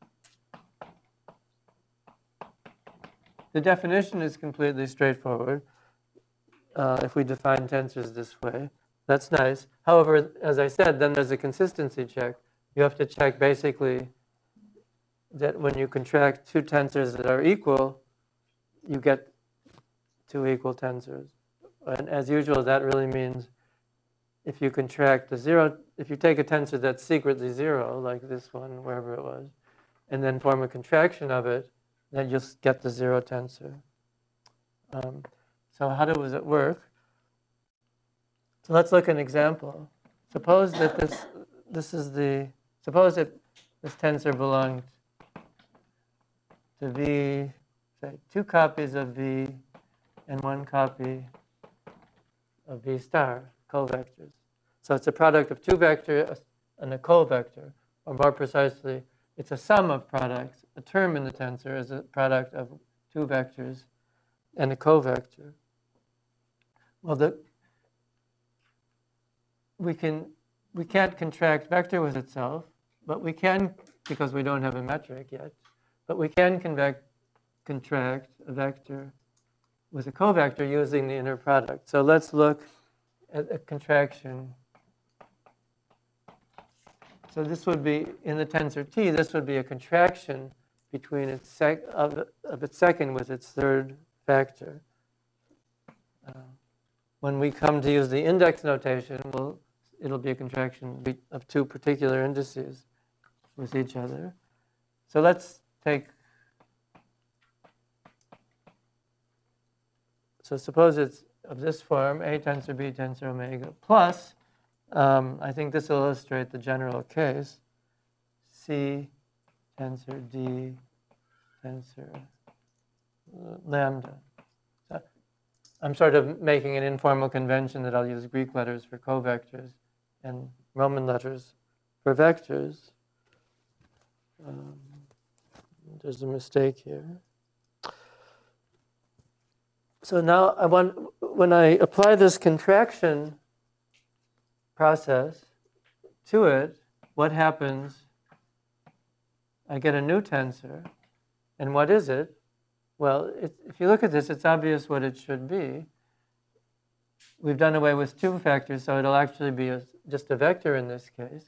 the definition is completely straightforward. If we define tensors this way, that's nice. However, as I said, then there's a consistency check. You have to check basically that when you contract two tensors that are equal, you get two equal tensors. And as usual, that really means if you contract the zero, if you take a tensor that's secretly zero, like this one, wherever it was, and then form a contraction of it, then you'll get the zero tensor. So how does it work? So let's look at an example. Suppose that suppose that this tensor belonged to V, say 2 copies of V and 1 copy of V star, covectors. So it's a product of 2 vectors and a covector, or more precisely, it's a sum of products. A term in the tensor is a product of 2 vectors and a covector. Well, we can't contract vector with itself, but we can, because we don't have a metric yet, but we can contract a vector with a covector using the inner product. So let's look at a contraction. So this would be, in the tensor T, this would be a contraction between its second with its third factor. When we come to use the index notation, it'll be a contraction of 2 particular indices with each other. So let's take, so suppose it's of this form, A tensor B tensor omega, plus, I think this will illustrate the general case, C tensor D tensor lambda. So I'm sort of making an informal convention that I'll use Greek letters for covectors and Roman letters for vectors. There's a mistake here. So now when I apply this contraction process to it, what happens? I get a new tensor. And what is it? Well, if you look at this, it's obvious what it should be. We've done away with 2 factors, so it'll actually be just a vector in this case.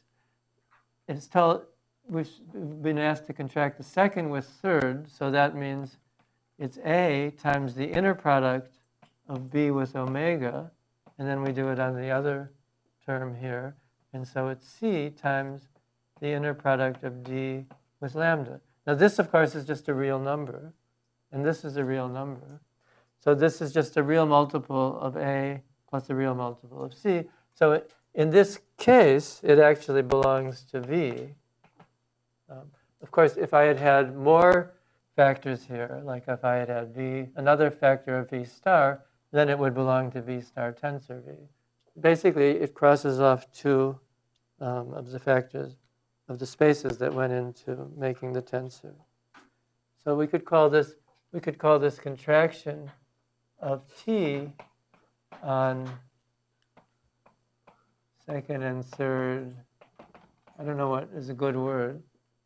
We've been asked to contract the second with third, so that means it's A times the inner product of B with omega, and then we do it on the other term here, and so it's C times the inner product of D with lambda. Now this, of course, is just a real number, and this is a real number. So this is just a real multiple of A plus a real multiple of C. So in this case, it actually belongs to V. Of course, if I had had more factors here, like if I had had V, another factor of V star, then it would belong to V star tensor V. Basically, it crosses off 2 of the factors of the spaces that went into making the tensor. So we could call this contraction of T on second and third. I don't know what is a good word.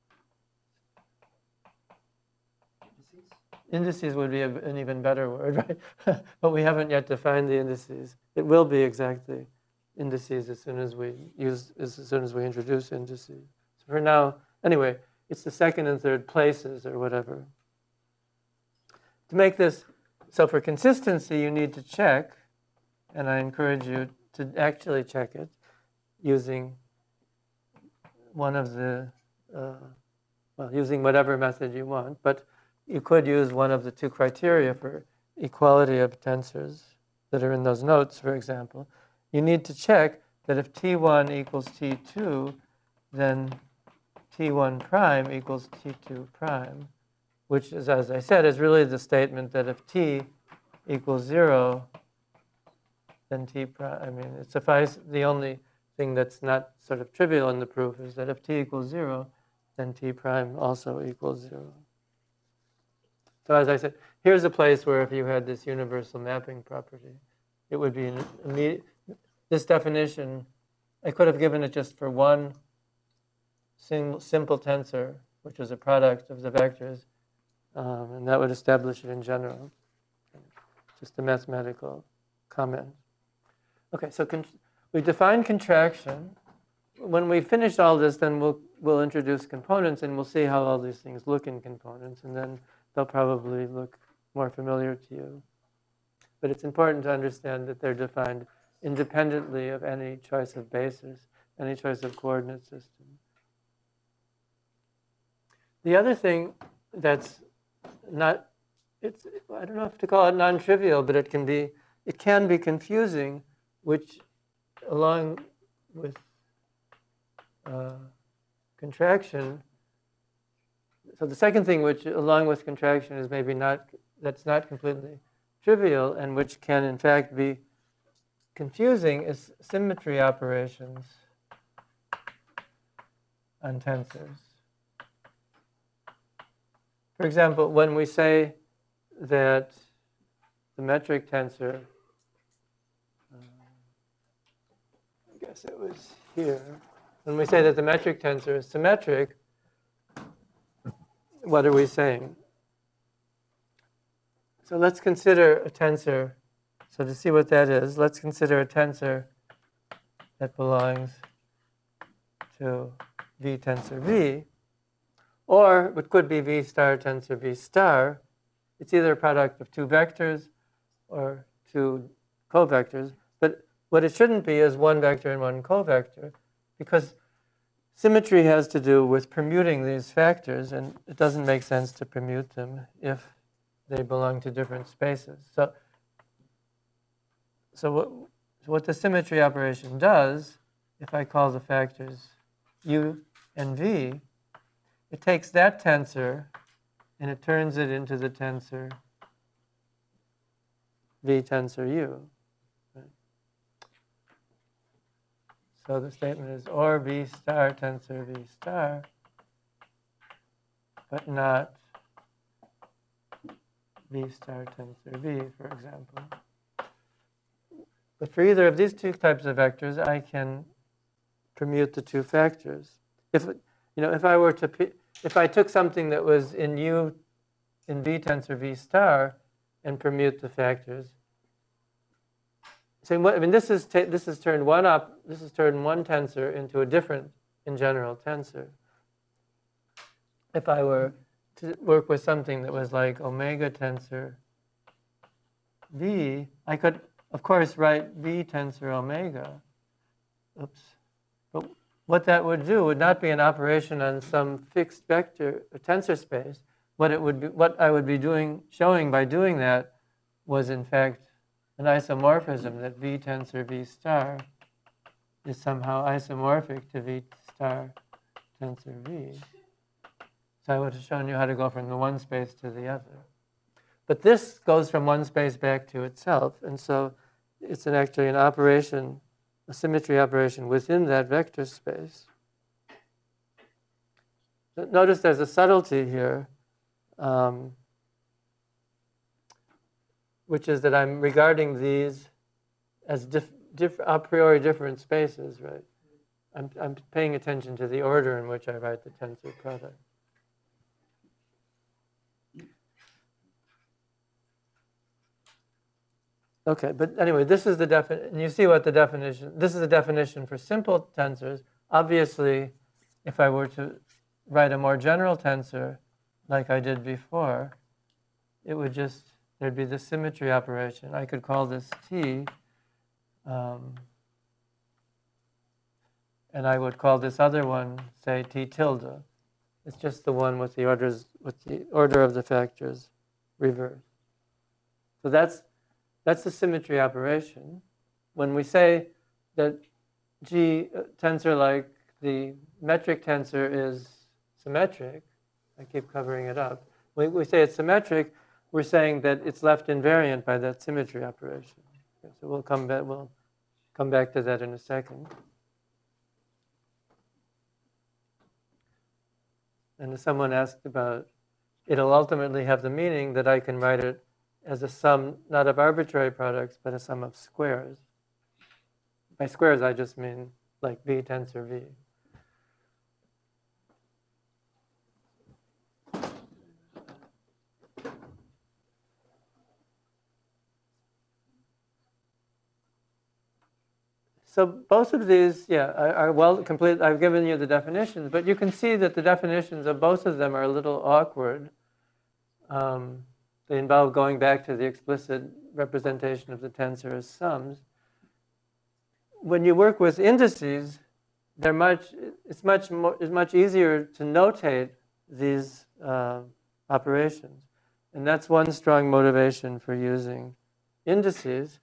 Indices would be an even better word, right? But we haven't yet defined the indices. It will be exactly indices as soon as we introduce indices. So for now, anyway, it's the second and third places or whatever. To make this, so for consistency, you need to check, and I encourage you to actually check it using one of the, using whatever method you want, but you could use one of the two criteria for equality of tensors that are in those notes, for example. You need to check that if T1 equals T2, then T1 prime equals T2 prime, which is, as I said, is really the statement that if T equals 0, then T prime, I mean, it suffices, the only thing that's not sort of trivial in the proof is that if T equals 0, then T prime also equals 0. So as I said, here's a place where if you had this universal mapping property, it would be immediate. This definition, I could have given it just for one simple tensor, which is a product of the vectors, and that would establish it in general. Just a mathematical comment. Okay, so we define contraction. When we finish all this, then we'll introduce components, and we'll see how all these things look in components, and then they'll probably look more familiar to you. But it's important to understand that they're defined independently of any choice of basis, any choice of coordinate system. The other thing that's not, I don't know if to call it non-trivial, but it can be confusing, which along with contraction. So the second thing, which along with contraction is maybe that's not completely trivial and which can in fact be confusing, is symmetry operations on tensors. For example, when we say that the metric tensor, I guess it was here, when we say that the metric tensor is symmetric, what are we saying? So let's consider a tensor. So to see what that is, let's consider a tensor that belongs to V tensor V, or it could be V star tensor V star. It's either a product of two vectors or two covectors, but what it shouldn't be is one vector and one covector, because symmetry has to do with permuting these factors, and it doesn't make sense to permute them if they belong to different spaces. So what the symmetry operation does, if I call the factors U and V, it takes that tensor and it turns it into the tensor V tensor U. Right? So the statement is or V star tensor V star, but not V star tensor V, for example. But for either of these two types of vectors, I can permute the two factors. If I took something that was in U in V tensor V star and permute the factors, saying this is turned one tensor into a different in general tensor. If I were to work with something that was like omega tensor V, I could, of course, write V tensor omega. Oops. But what that would do would not be an operation on some fixed vector or tensor space. What I would be showing by doing that was in fact an isomorphism, that V tensor V star is somehow isomorphic to V star tensor V. So I would have shown you how to go from the one space to the other. But this goes from one space back to itself, and so it's actually an operation, a symmetry operation within that vector space. notice there's a subtlety here, which is that I'm regarding these as a priori different spaces, right? I'm paying attention to the order in which I write the tensor product. Okay, but anyway, this is the definition. You see what the definition, this is the definition for simple tensors. Obviously, if I were to write a more general tensor, like I did before, it would just, there'd be the symmetry operation. I could call this T, and I would call this other one, say, T tilde. It's just the one with the order of the factors reversed. So that's the symmetry operation. When we say that G tensor like the metric tensor is symmetric, I keep covering it up. When we say it's symmetric, we're saying that it's left invariant by that symmetry operation. Okay, so we'll come back to that in a second. And someone asked about, it'll ultimately have the meaning that I can write it as a sum, not of arbitrary products, but a sum of squares. By squares, I just mean like V tensor V. So both of these, are well complete. I've given you the definitions, but you can see that the definitions of both of them are a little awkward. They involve going back to the explicit representation of the tensor as sums. When you work with indices, it's much easier to notate these operations. And that's one strong motivation for using indices.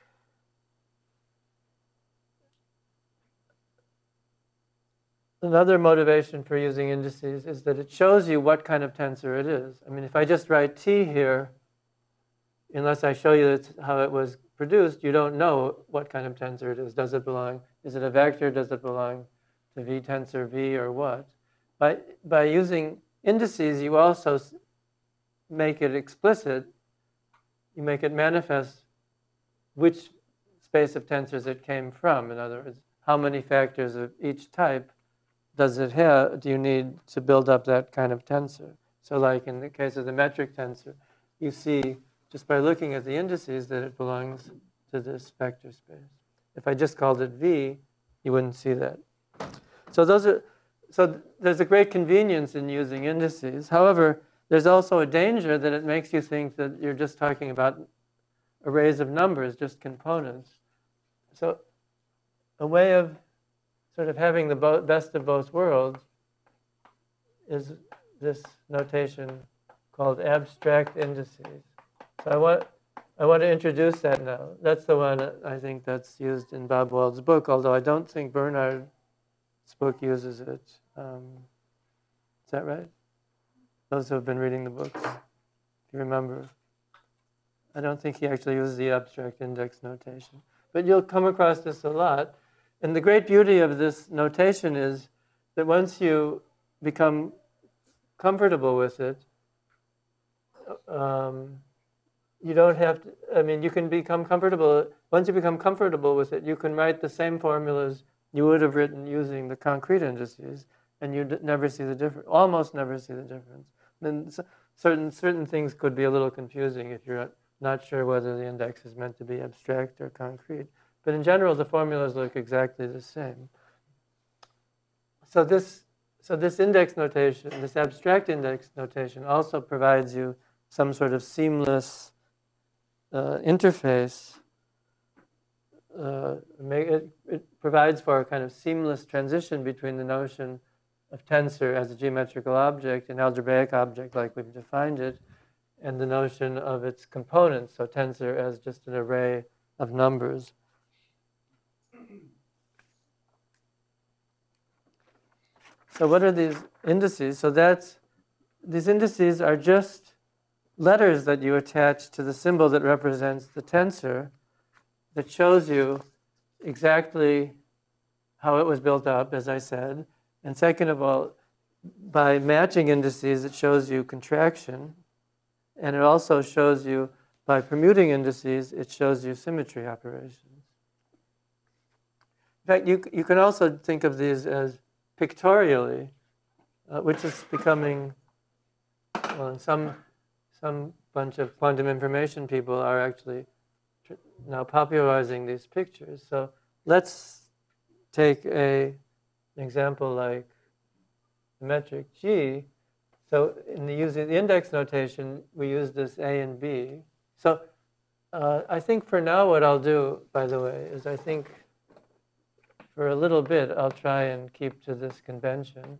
Another motivation for using indices is that it shows you what kind of tensor it is. I mean, if I just write T here, unless I show you how it was produced, you don't know what kind of tensor it is. Does it belong, is it a vector? Does it belong to V tensor V or what? By using indices, you also make it explicit. You make it manifest which space of tensors it came from. In other words, how many factors of each type do you need to build up that kind of tensor? So like in the case of the metric tensor, you see just by looking at the indices that it belongs to this vector space. If I just called it V, you wouldn't see that. So there's a great convenience in using indices. However, there's also a danger that it makes you think that you're just talking about arrays of numbers, just components. So a way of sort of having the best of both worlds is this notation called abstract indices. So I want to introduce that now. That's the one I think that's used in Bob Wald's book, although I don't think Bernard's book uses it. Is that right? Those who have been reading the books, if you remember. I don't think he actually uses the abstract index notation. But you'll come across this a lot. And the great beauty of this notation is that once you become comfortable with it, you don't have to, I mean, you can become comfortable, once you become comfortable with it, you can write the same formulas you would have written using the concrete indices, and you never see the difference, almost never see the difference. Then certain things could be a little confusing if you're not sure whether the index is meant to be abstract or concrete. But in general, the formulas look exactly the same. So this index notation, this abstract index notation, also provides you some sort of seamless interface. It provides for a kind of seamless transition between the notion of tensor as a geometrical object, an algebraic object like we've defined it, and the notion of its components, so tensor as just an array of numbers. So what are these indices? So these indices are just letters that you attach to the symbol that represents the tensor that shows you exactly how it was built up, as I said. And second of all, by matching indices, it shows you contraction. And it also shows you, by permuting indices, it shows you symmetry operations. In fact, you can also think of these as pictorially, which is becoming, well, some bunch of quantum information people are actually now popularizing these pictures. So let's take an example like the metric G. So using the index notation, we use this A and B. So I think for now what I'll do, by the way, is I think for a little bit I'll try and keep to this convention.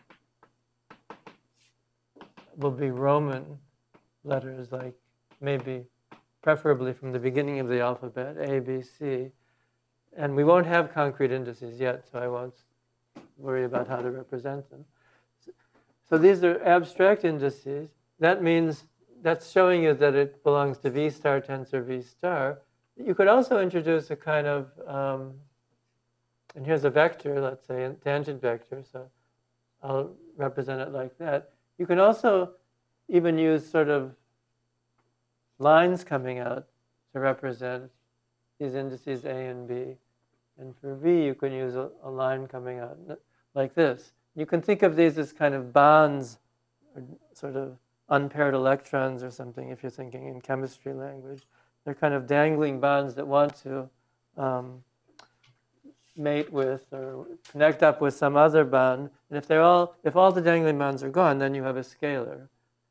Will be Roman letters, like maybe preferably from the beginning of the alphabet, A, B, C. And we won't have concrete indices yet, so I won't worry about how to represent them. So these are abstract indices. That means that's showing you that it belongs to V star tensor V star. You could also introduce a kind of, and here's a vector, let's say, a tangent vector, so I'll represent it like that. You can also even use sort of lines coming out to represent these indices A and B. And for V, you can use a line coming out like this. You can think of these as kind of bonds, or sort of unpaired electrons or something, if you're thinking in chemistry language. They're kind of dangling bonds that want to mate with or connect up with some other bond. And if all the dangling bonds are gone, then you have a scalar.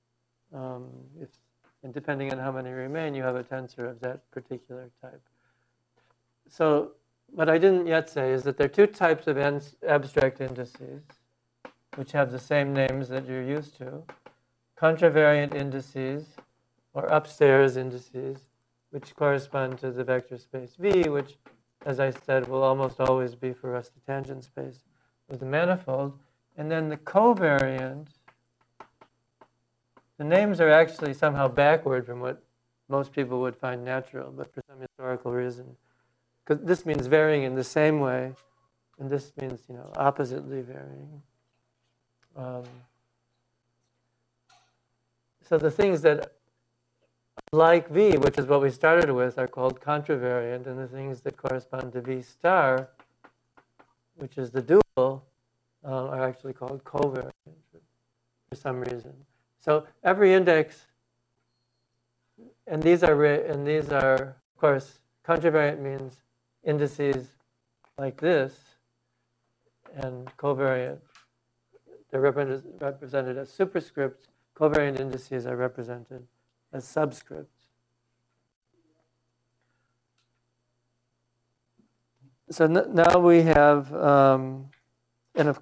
And depending on how many remain, you have a tensor of that particular type. So what I didn't yet say is that there are two types of abstract indices, which have the same names that you're used to. Contravariant indices, or upstairs indices, which correspond to the vector space V, which, as I said, will almost always be for us the tangent space of the manifold. And then the covariant, the names are actually somehow backward from what most people would find natural, but for some historical reason. Because this means varying in the same way, and this means, oppositely varying. So the things that, like V, which is what we started with, are called contravariant, and the things that correspond to V star, which is the dual, are actually called covariant for some reason. So every index, and these are, of course, contravariant means indices like this, and covariant, they're represented as superscripts. Covariant indices are represented as subscripts. So now we have, and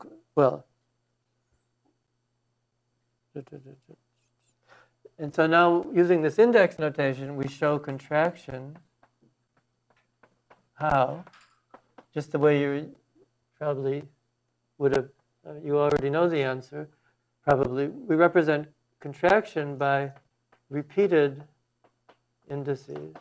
so now using this index notation, we show contraction. How? Just the way you probably would have, you already know the answer, probably. We represent contraction by repeated indices.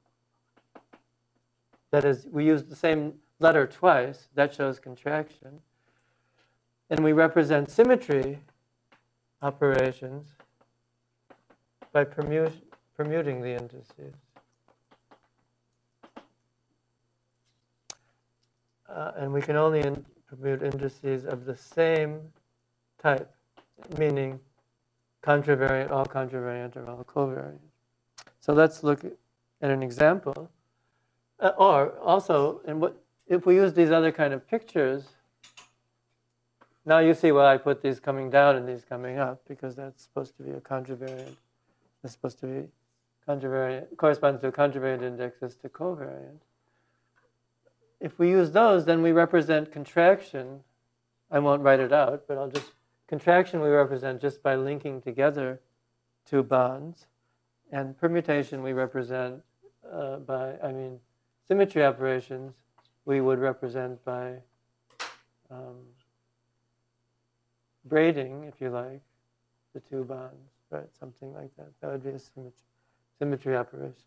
That is, we use the same letter twice. That shows contraction. And we represent symmetry operations by permuting the indices. And we can only permute indices of the same type, meaning contravariant, all contravariant, or all covariant. So let's look at an example. Or also, if we use these other kind of pictures, now you see why I put these coming down and these coming up, because that's supposed to be a contravariant. That's supposed to be contravariant, corresponds to a contravariant index as to covariant. If we use those, then we represent contraction. I won't write it out, but contraction we represent just by linking together two bonds. And permutation we represent symmetry operations we would represent by braiding, if you like, the two bonds, right? Something like that. That would be a symmetry operation.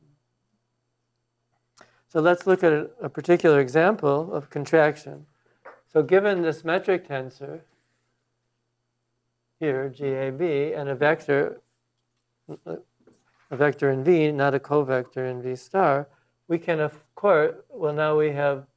So let's look at a particular example of contraction. So given this metric tensor, here, GAB, and a vector in V, not a covector in V star, we can, of course, well, now we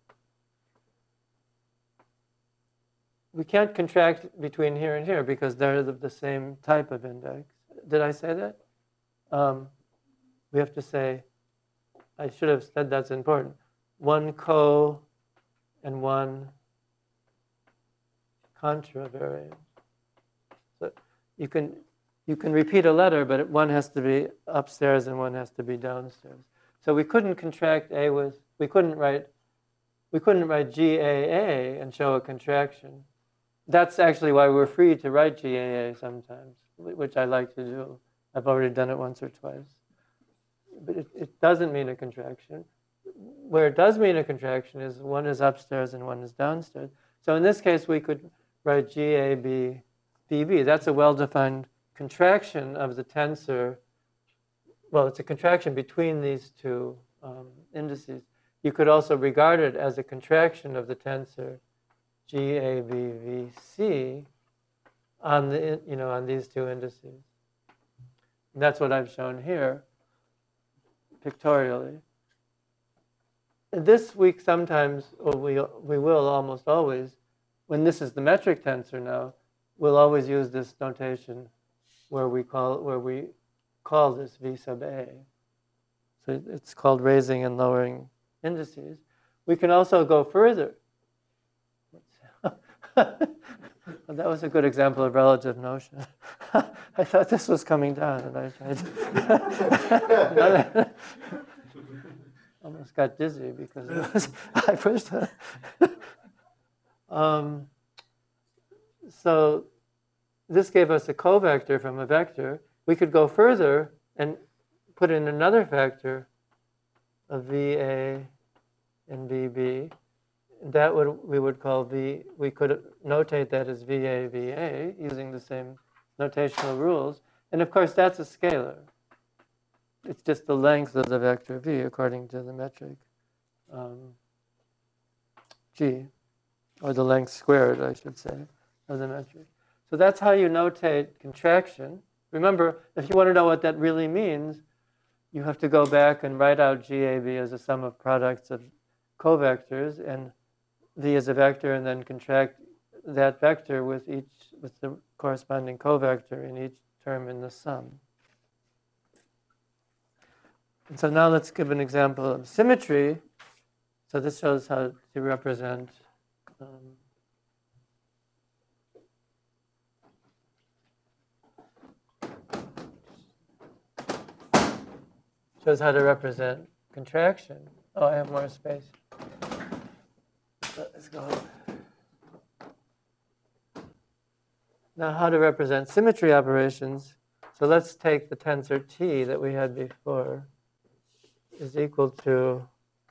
can't contract between here and here because they're the same type of index. Did I say that? We have to say, I should have said that's important. One co and one contravariant. So you can repeat a letter, but one has to be upstairs and one has to be downstairs. So we couldn't contract A with, we couldn't write GAA and show a contraction. That's actually why we're free to write GAA sometimes, which I like to do. I've already done it once or twice. But it doesn't mean a contraction. Where it does mean a contraction is one is upstairs and one is downstairs. So in this case, we could write GAB BB. That's a well-defined contraction of the tensor. Well, it's a contraction between these two indices. You could also regard it as a contraction of the tensor GABVC on on these two indices. And that's what I've shown here pictorially. And this week sometimes, or we will almost always, when this is the metric tensor now, we'll always use this notation where we call this V sub A. So it's called raising and lowering indices. We can also go further. Well, that was a good example of relative motion. I thought this was coming down, and I tried to almost got dizzy because it was, I pushed it. So this gave us a covector from a vector. We could go further and put in another factor of VA and VB. That we would call V. We could notate that as VA VA using the same notational rules. And of course, that's a scalar. It's just the length of the vector V according to the metric G, or the length squared, I should say, of the metric. So that's how you notate contraction. Remember, if you want to know what that really means, you have to go back and write out GAB as a sum of products of covectors, and V as a vector, and then contract that vector with the corresponding covector in each term in the sum. And so now let's give an example of symmetry. So this shows how to represent contraction. Oh, I have more space. Let's go. Now, how to represent symmetry operations. So let's take the tensor T that we had before is equal to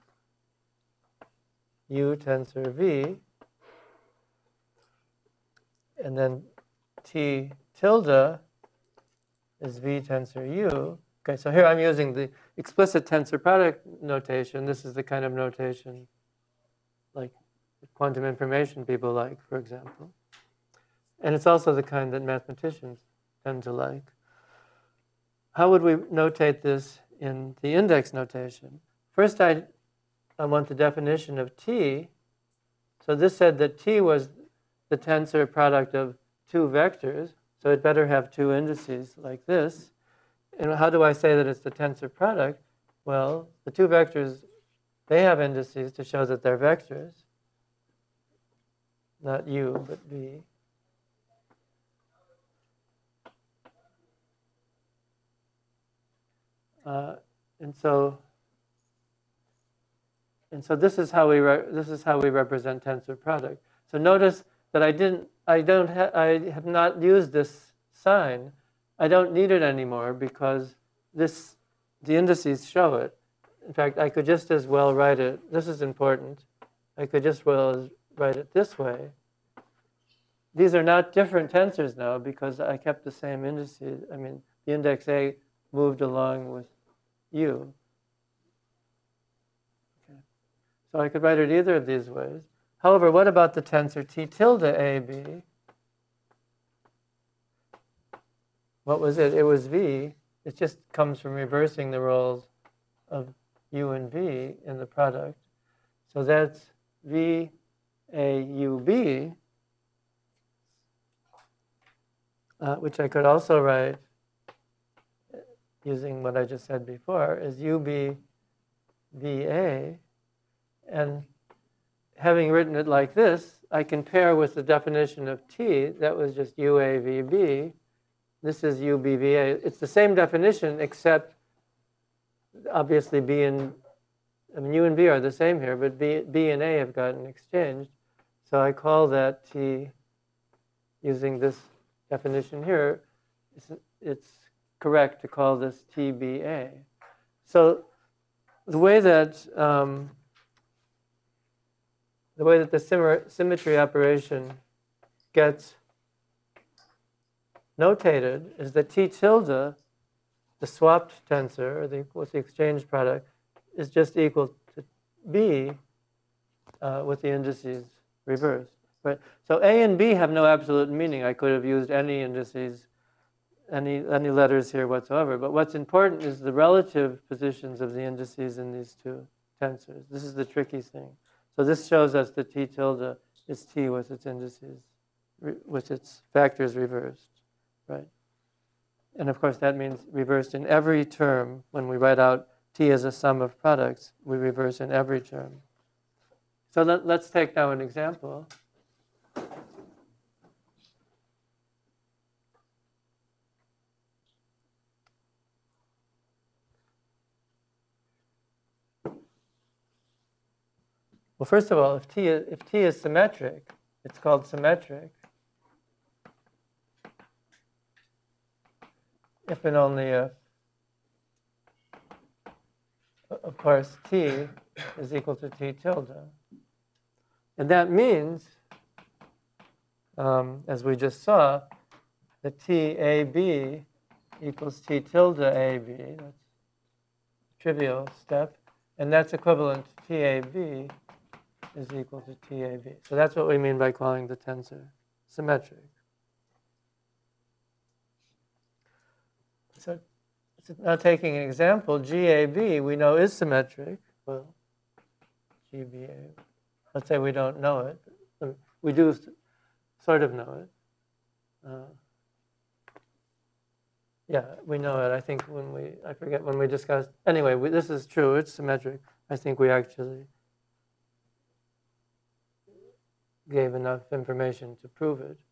U tensor V, and then T tilde is V tensor U. Okay, so here I'm using the explicit tensor product notation. This is the kind of notation like quantum information people like, for example. And it's also the kind that mathematicians tend to like. How would we notate this in the index notation? First, I want the definition of T. So this said that T was the tensor product of two vectors, so it better have two indices like this. And how do I say that it's the tensor product? Well, the two vectors, they have indices to show that they're vectors. Not U, but V. And so this is how we represent tensor product. So notice that I have not used this sign. I don't need it anymore because the indices show it. In fact, I could just as well write it. This is important. I could just as well write it this way. These are not different tensors now because I kept the same indices. I mean, the index A moved along with U. Okay. So I could write it either of these ways. However, what about the tensor T tilde AB? what was it? It was V. It just comes from reversing the roles of U and V in the product. So that's V A U B, which I could also write using what I just said before, as UB VA. And having written it like this, I can pair with the definition of T. That was just UAVB. This is UBVA. It's the same definition, except obviously B and U and V are the same here, but B and A have gotten exchanged. So I call that T, using this definition here, it's correct to call this TBA. So the way that the symmetry operation gets notated is that T tilde, the swapped tensor, with the exchange product, is just equal to B with the indices reversed. Right? So A and B have no absolute meaning. I could have used any indices, any letters here whatsoever. But what's important is the relative positions of the indices in these two tensors. This is the tricky thing. So this shows us that T tilde is T with its indices, with its factors reversed. Right? And of course, that means reversed in every term. When we write out T as a sum of products, we reverse in every term. So let's take now an example. Well, first of all, if T is symmetric, it's called symmetric. If and only if, of course, T is equal to T tilde. And that means, as we just saw, that TAB equals T tilde AB. That's a trivial step. And that's equivalent to TAB is equal to TAB. So that's what we mean by calling the tensor symmetric. So now taking an example, GAB we know is symmetric. Well, GBA, let's say we don't know it. We do sort of know it. Yeah, we know it. I think I forget when we discussed. Anyway, this is true. It's symmetric. I think we actually gave enough information to prove it.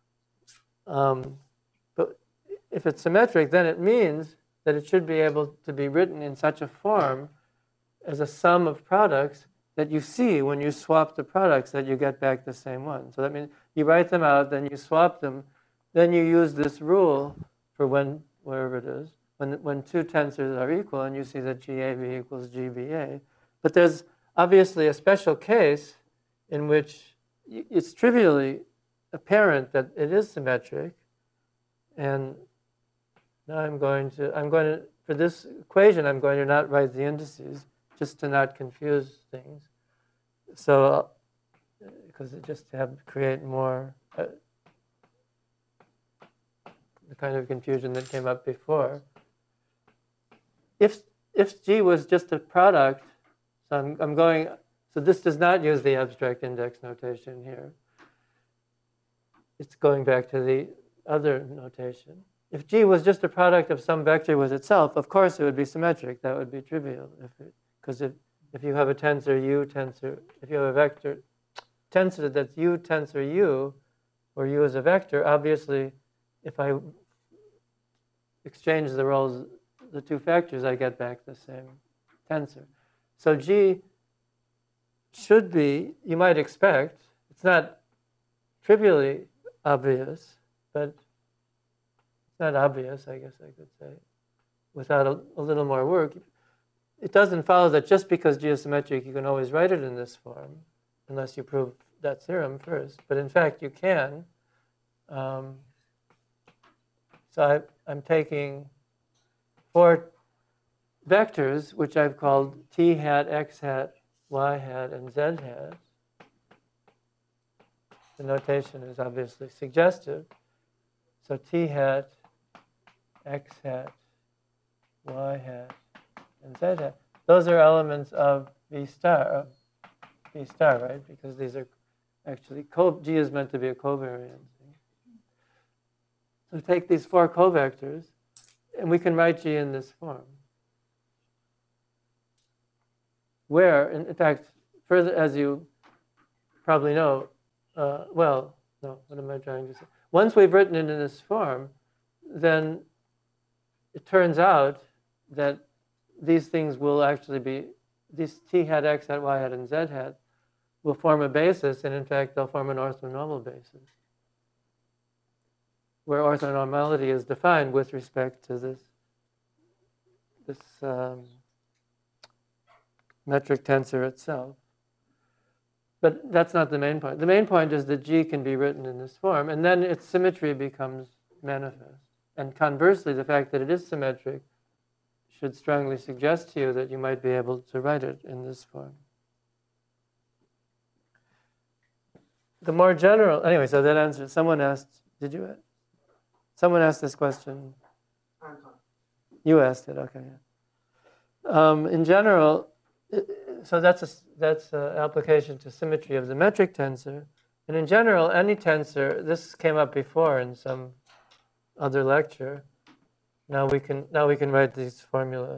But if it's symmetric, then it means that it should be able to be written in such a form as a sum of products that you see when you swap the products, that you get back the same one. So that means you write them out, then you swap them, then you use this rule for wherever it is, when two tensors are equal, and you see that GAB equals GBA. But there's obviously a special case in which it's trivially apparent that it is symmetric. And now I'm going to, for this equation, I'm going to not write the indices, just to not confuse things. So, because it just to create more the kind of confusion that came up before. If G was just a product, so this does not use the abstract index notation here. It's going back to the other notation. If G was just a product of some vector with itself, of course it would be symmetric. That would be trivial. Because if you have a tensor U tensor, if you have a vector tensor that's U tensor U, or U is a vector, obviously if I exchange the roles, the two factors, I get back the same tensor. So G should be, you might expect, it's not trivially obvious, but it's not obvious, I guess I could say, without a little more work. It doesn't follow that just because G is symmetric, you can always write it in this form, unless you prove that theorem first. But in fact, you can. So I'm taking 4 vectors, which I've called T hat, X hat, Y hat, and Z hat. The notation is obviously suggestive. So T hat x hat, y hat, and z hat. Those are elements of V star, right? Because these are actually, G is meant to be a covariant. So take these 4 covectors, and we can write G in this form. Where, in fact, further, as you probably know, well, no, what am I trying to say? Once we've written it in this form, then it turns out that these things will actually be, these t hat, x hat, y hat, and z hat will form a basis, and in fact, they'll form an orthonormal basis, where orthonormality is defined with respect to this metric tensor itself. But that's not the main point. The main point is that G can be written in this form, and then its symmetry becomes manifest. And conversely, the fact that it is symmetric should strongly suggest to you that you might be able to write it in this form. The more general, anyway, so that answers, someone asked, someone asked this question. Anton. You asked it, okay. In general, so that's an application to symmetry of the metric tensor. And in general, any tensor, this came up before in some other lecture. Now we can write these formula.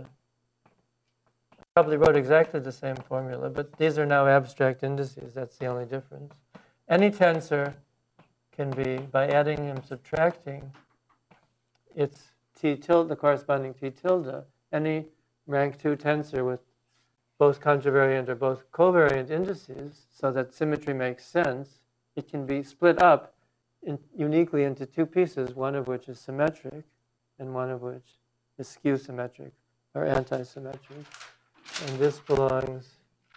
I probably wrote exactly the same formula, but these are now abstract indices. That's the only difference. Any tensor can be, by adding and subtracting its t tilde, the corresponding t tilde, any rank 2 tensor with both contravariant or both covariant indices, so that symmetry makes sense, it can be split up uniquely into 2 pieces, one of which is symmetric and one of which is skew symmetric or anti-symmetric. And this belongs,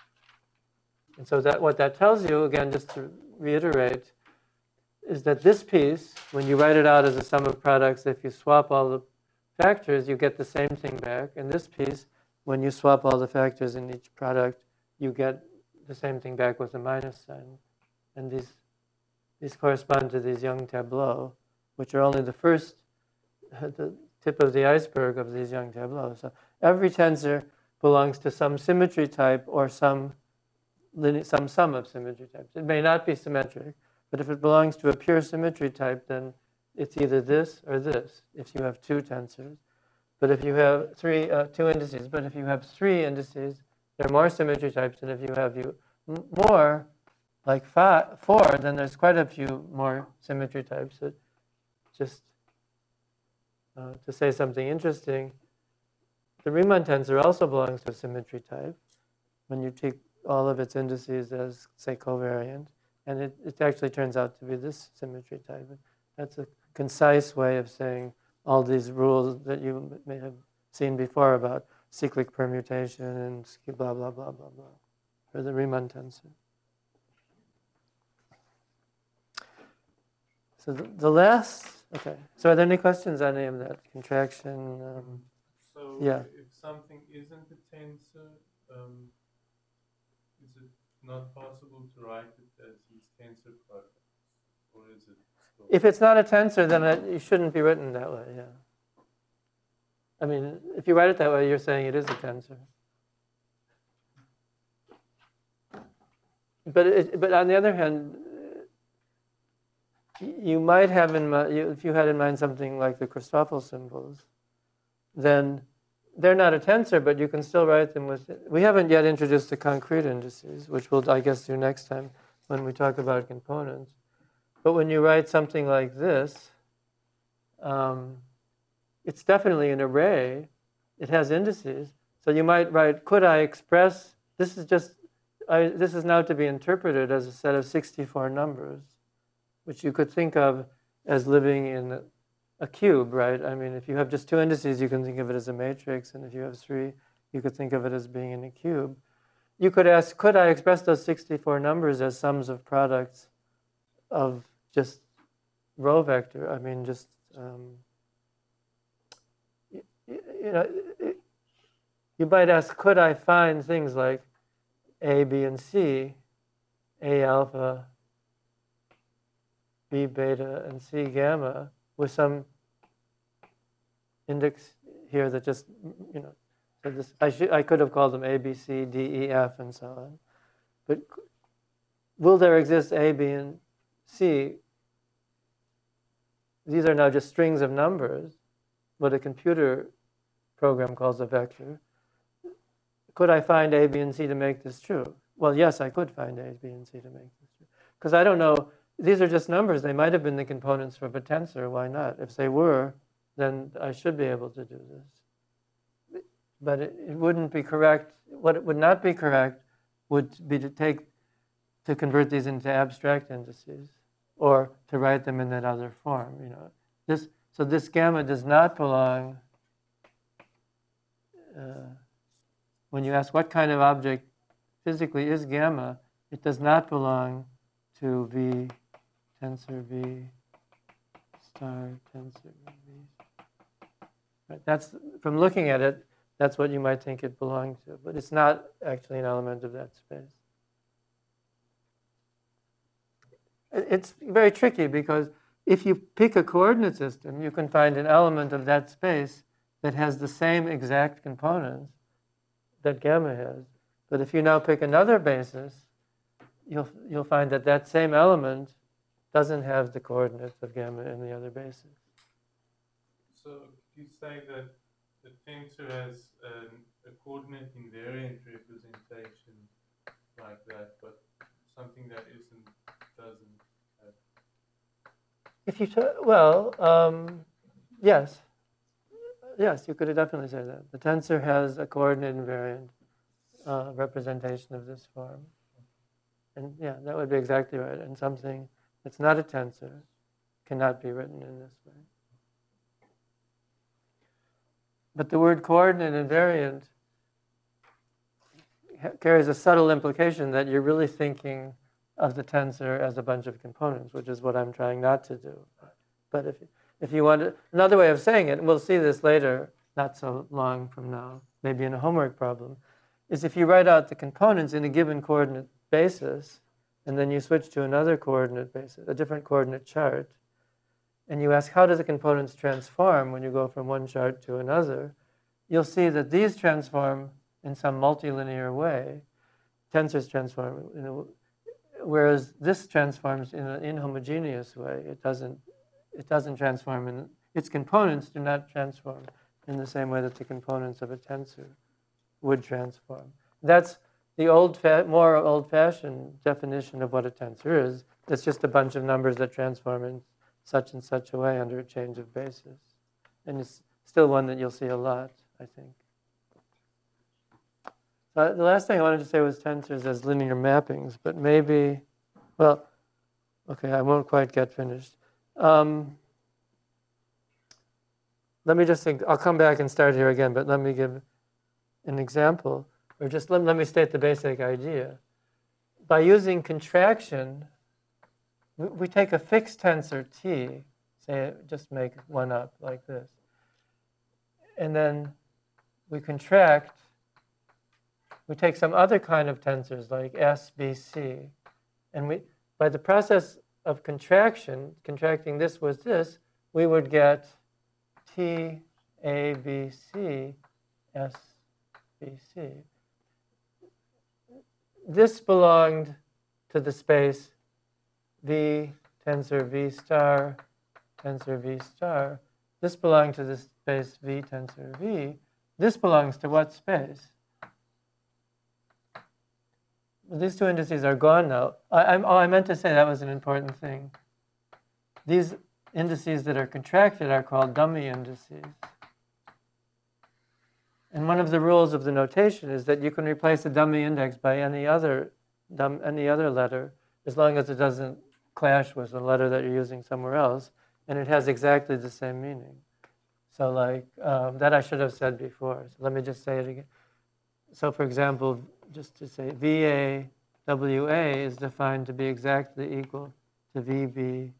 and so that what that tells you, again, just to reiterate, is that this piece, when you write it out as a sum of products, if you swap all the factors, you get the same thing back. And this piece, when you swap all the factors in each product, you get the same thing back with a minus sign. And these correspond to these Young tableaux, which are only the tip of the iceberg of these Young tableaux. So every tensor belongs to some symmetry type or some sum of symmetry types. It may not be symmetric, but if it belongs to a pure symmetry type, then it's either this or this, if you have 2 tensors. But if you have 2 indices, but if you have 3 indices, there are more symmetry types, and if you have more, like 4, then there's quite a few more symmetry types. That just to say something interesting, the Riemann tensor also belongs to a symmetry type when you take all of its indices as, say, covariant. And it actually turns out to be this symmetry type. That's a concise way of saying all these rules that you may have seen before about cyclic permutation and blah, blah, blah, blah, blah, for the Riemann tensor. So the last, okay. So are there any questions on any of that? Contraction? So yeah. if something isn't a tensor, is it not possible to write it as these tensor products? Or is it still? If it's not a tensor, then it shouldn't be written that way, yeah. I mean, if you write it that way, you're saying it is a tensor. But on the other hand, you might have in mind, if you had in mind something like the Christoffel symbols, then they're not a tensor, but you can still write them with, we haven't yet introduced the concrete indices, which we'll, I guess, do next time when we talk about components. But when you write something like this, it's definitely an array. It has indices. So you might write, could I express, this is now to be interpreted as a set of 64 numbers, which you could think of as living in a cube, right? I mean, if you have just 2 indices, you can think of it as a matrix, and if you have 3, you could think of it as being in a cube. You could ask, could I express those 64 numbers as sums of products of just row vector? I mean, just, you might ask, could I find things like A, B, and C, A alpha, B beta, and C gamma with some index here that just, you know, so this, I could have called them A, B, C, D, E, F, and so on. But will there exist A, B, and C? These are now just strings of numbers, what a computer program calls a vector. Could I find A, B, and C to make this true? Well, yes, I could find A, B, and C to make this true. Because I don't know, these are just numbers. They might have been the components of a tensor. Why not? If they were, then I should be able to do this. But it wouldn't be correct. What it would not be correct would be to convert these into abstract indices, or to write them in that other form. You know, so this gamma does not belong. When you ask what kind of object physically is gamma, it does not belong to V tensor V star tensor V. Right? That's, from looking at it, that's what you might think it belonged to, but it's not actually an element of that space. It's very tricky because if you pick a coordinate system, you can find an element of that space that has the same exact components that gamma has. But if you now pick another basis, you'll find that that same element doesn't have the coordinates of gamma in the other basis. So you say that the tensor has a coordinate invariant representation like that, but something that doesn't have. If you yes, you could definitely say that. The tensor has a coordinate invariant representation of this form. And yeah, that would be exactly right. And something that's not a tensor cannot be written in this way. But the word coordinate invariant carries a subtle implication that you're really thinking of the tensor as a bunch of components, which is what I'm trying not to do. But if you want to, another way of saying it, and we'll see this later, not so long from now, maybe in a homework problem, is if you write out the components in a given coordinate basis, and then you switch to another coordinate basis, a different coordinate chart, and you ask how do the components transform when you go from one chart to another, you'll see that these transform in some multilinear way. Tensors transform, whereas this transforms in an inhomogeneous way. It doesn't transform, and its components do not transform in the same way that the components of a tensor would transform. That's the more old-fashioned definition of what a tensor is. It's just a bunch of numbers that transform in such and such a way under a change of basis. And it's still one that you'll see a lot, I think. So the last thing I wanted to say was tensors as linear mappings, but maybe, well, okay, I won't quite get finished. Let me just think, I'll come back and start here again, but let me give an example, or just let me state the basic idea. By using contraction, we take a fixed tensor T, say, just make one up like this, and then we contract, we take some other kind of tensors like S, B, C, and by the process of contracting this with this, we would get T, A, B, C, S, B, C. This belonged to the space V, tensor V star, tensor V star. This belonged to the space V, tensor V. This belongs to what space? These two indices are gone now. I meant to say that was an important thing. These indices that are contracted are called dummy indices. And one of the rules of the notation is that you can replace a dummy index by any other letter as long as it doesn't clash with the letter that you're using somewhere else, and it has exactly the same meaning. So like, that I should have said before. So let me just say it again. So for example, just to say VAWA is defined to be exactly equal to VBWB.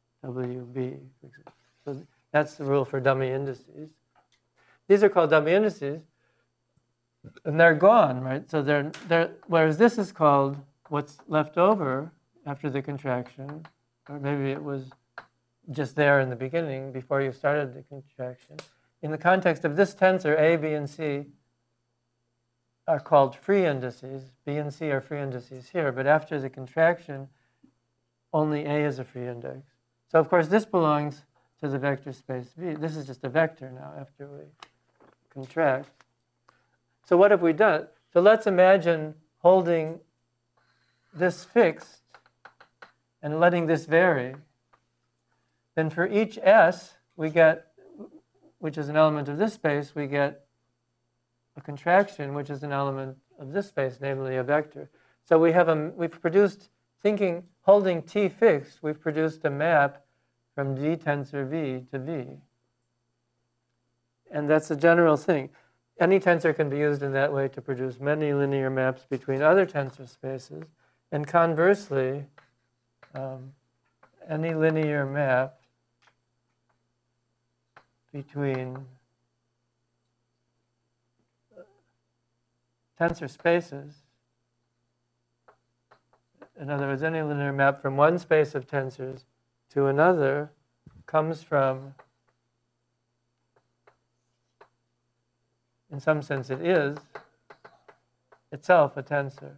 So that's the rule for dummy indices. These are called dummy indices, and they're gone, right? So whereas this is called what's left over after the contraction, or maybe it was just there in the beginning before you started the contraction. in the context of this tensor, A, B, and C are called free indices. B and C are free indices here, but after the contraction, only A is a free index. So of course this belongs to the vector space V. This is just a vector now after we contract. So what have we done? So let's imagine holding this fixed and letting this vary. Then for each S, we get, which is an element of this space, we get a contraction, which is an element of this space, namely a vector. So we've produced, holding T fixed, we've produced a map from D tensor V to V. And that's a general thing. Any tensor can be used in that way to produce many linear maps between other tensor spaces. And conversely, any linear map between tensor spaces, in other words, any linear map from one space of tensors to another comes from, in some sense it is, itself a tensor.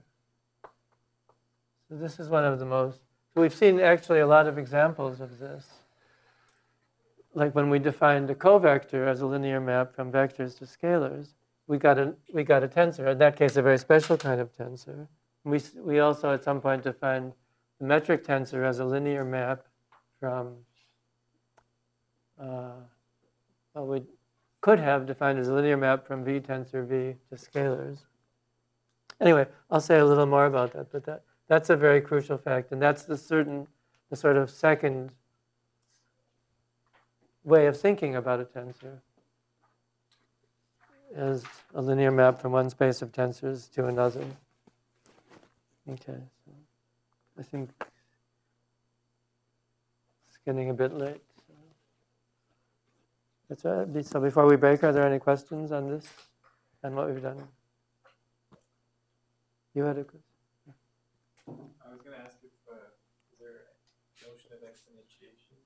So this is one of the most, so we've seen actually a lot of examples of this. Like when we defined a covector as a linear map from vectors to scalars, we got a tensor, in that case a very special kind of tensor. We also at some point defined the metric tensor as a linear map from, well, we could have defined as a linear map from V tensor V to scalars. Anyway, I'll say a little more about that, but that's a very crucial fact, and that's the sort of second way of thinking about a tensor, is a linear map from one space of tensors to another. Okay, so I think it's getting a bit late. That's right. So before we break, are there any questions on this and what we've done? You had a question? I was going to ask if is there a notion of exponentiation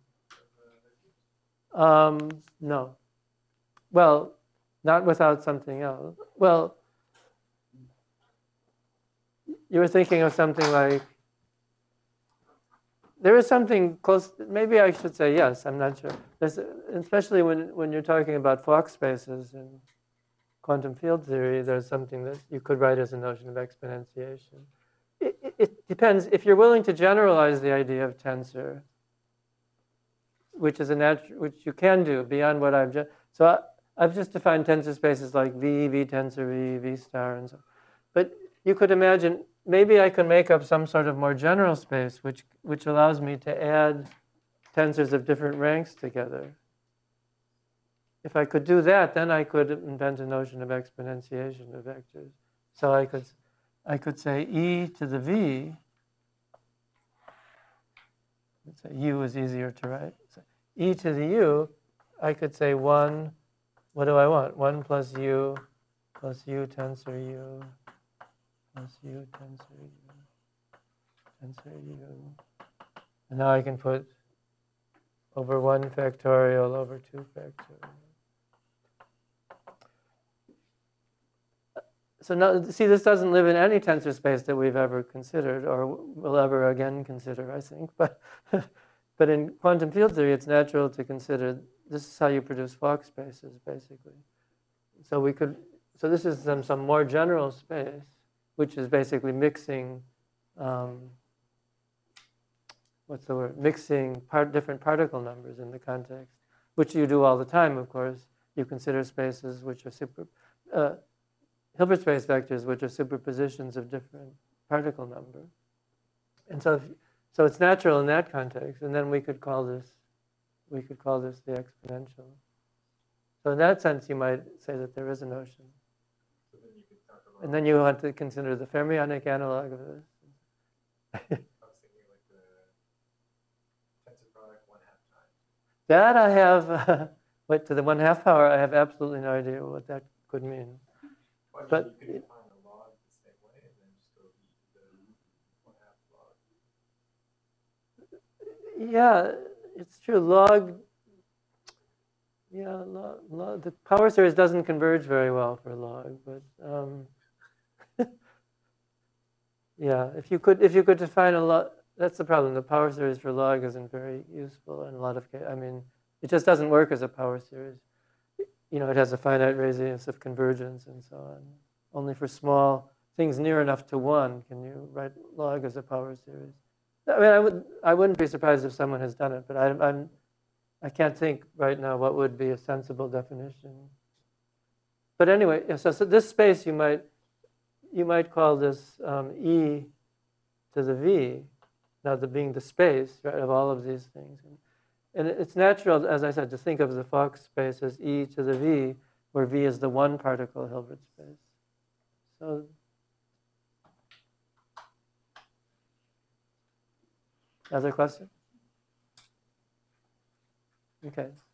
of vectors? No. Well, not without something else. Well, you were thinking of something like, there is something close, maybe I should say yes, I'm not sure. Especially when you're talking about Fock spaces in quantum field theory, there's something that you could write as a notion of exponentiation. It depends. If you're willing to generalize the idea of tensor, which you can do beyond what I've just, so I've just defined tensor spaces like V, V tensor V, V star, and so on. But you could imagine, maybe I can make up some sort of more general space which allows me to add tensors of different ranks together. If I could do that, then I could invent a notion of exponentiation of vectors. So I could say e to the v. Let's say u is easier to write. So e to the u, I could say 1, what do I want? 1 plus u tensor u plus u tensor u. And now I can put over 1 factorial over 2 factorial. So now, see, this doesn't live in any tensor space that we've ever considered or will ever again consider, I think. But in quantum field theory, it's natural to consider this is how you produce Fock spaces, basically. So this is some more general space, which is basically mixing, what's the word? Mixing different particle numbers in the context, which you do all the time, of course. You consider spaces which are Hilbert space vectors, which are superpositions of different particle number. And so it's natural in that context, and then we could call this the exponential. So in that sense, you might say that there is a notion. So then you could talk about, And then you want to consider the fermionic analog of this. I was thinking like the tensor product 1/2 times. That I have, wait, to the 1/2 power, I have absolutely no idea what that could mean. Well, I mean, But you could define the log the same way and then just go to the 1/2 log. yeah, it's true. Yeah, the power series doesn't converge very well for log, but yeah, if you could define a log, that's the problem. The power series for log isn't very useful in a lot of cases. I mean, it just doesn't work as a power series. It has a finite radius of convergence and so on. Only for small things near enough to 1 can you write log as a power series. I mean, I wouldn't be surprised if someone has done it, but I can't think right now what would be a sensible definition. But anyway, so this space you might call this E to the V, now being the space, right, of all of these things. And it's natural, as I said, to think of the Fock space as E to the V, where V is the one particle Hilbert space. So, other question? Okay.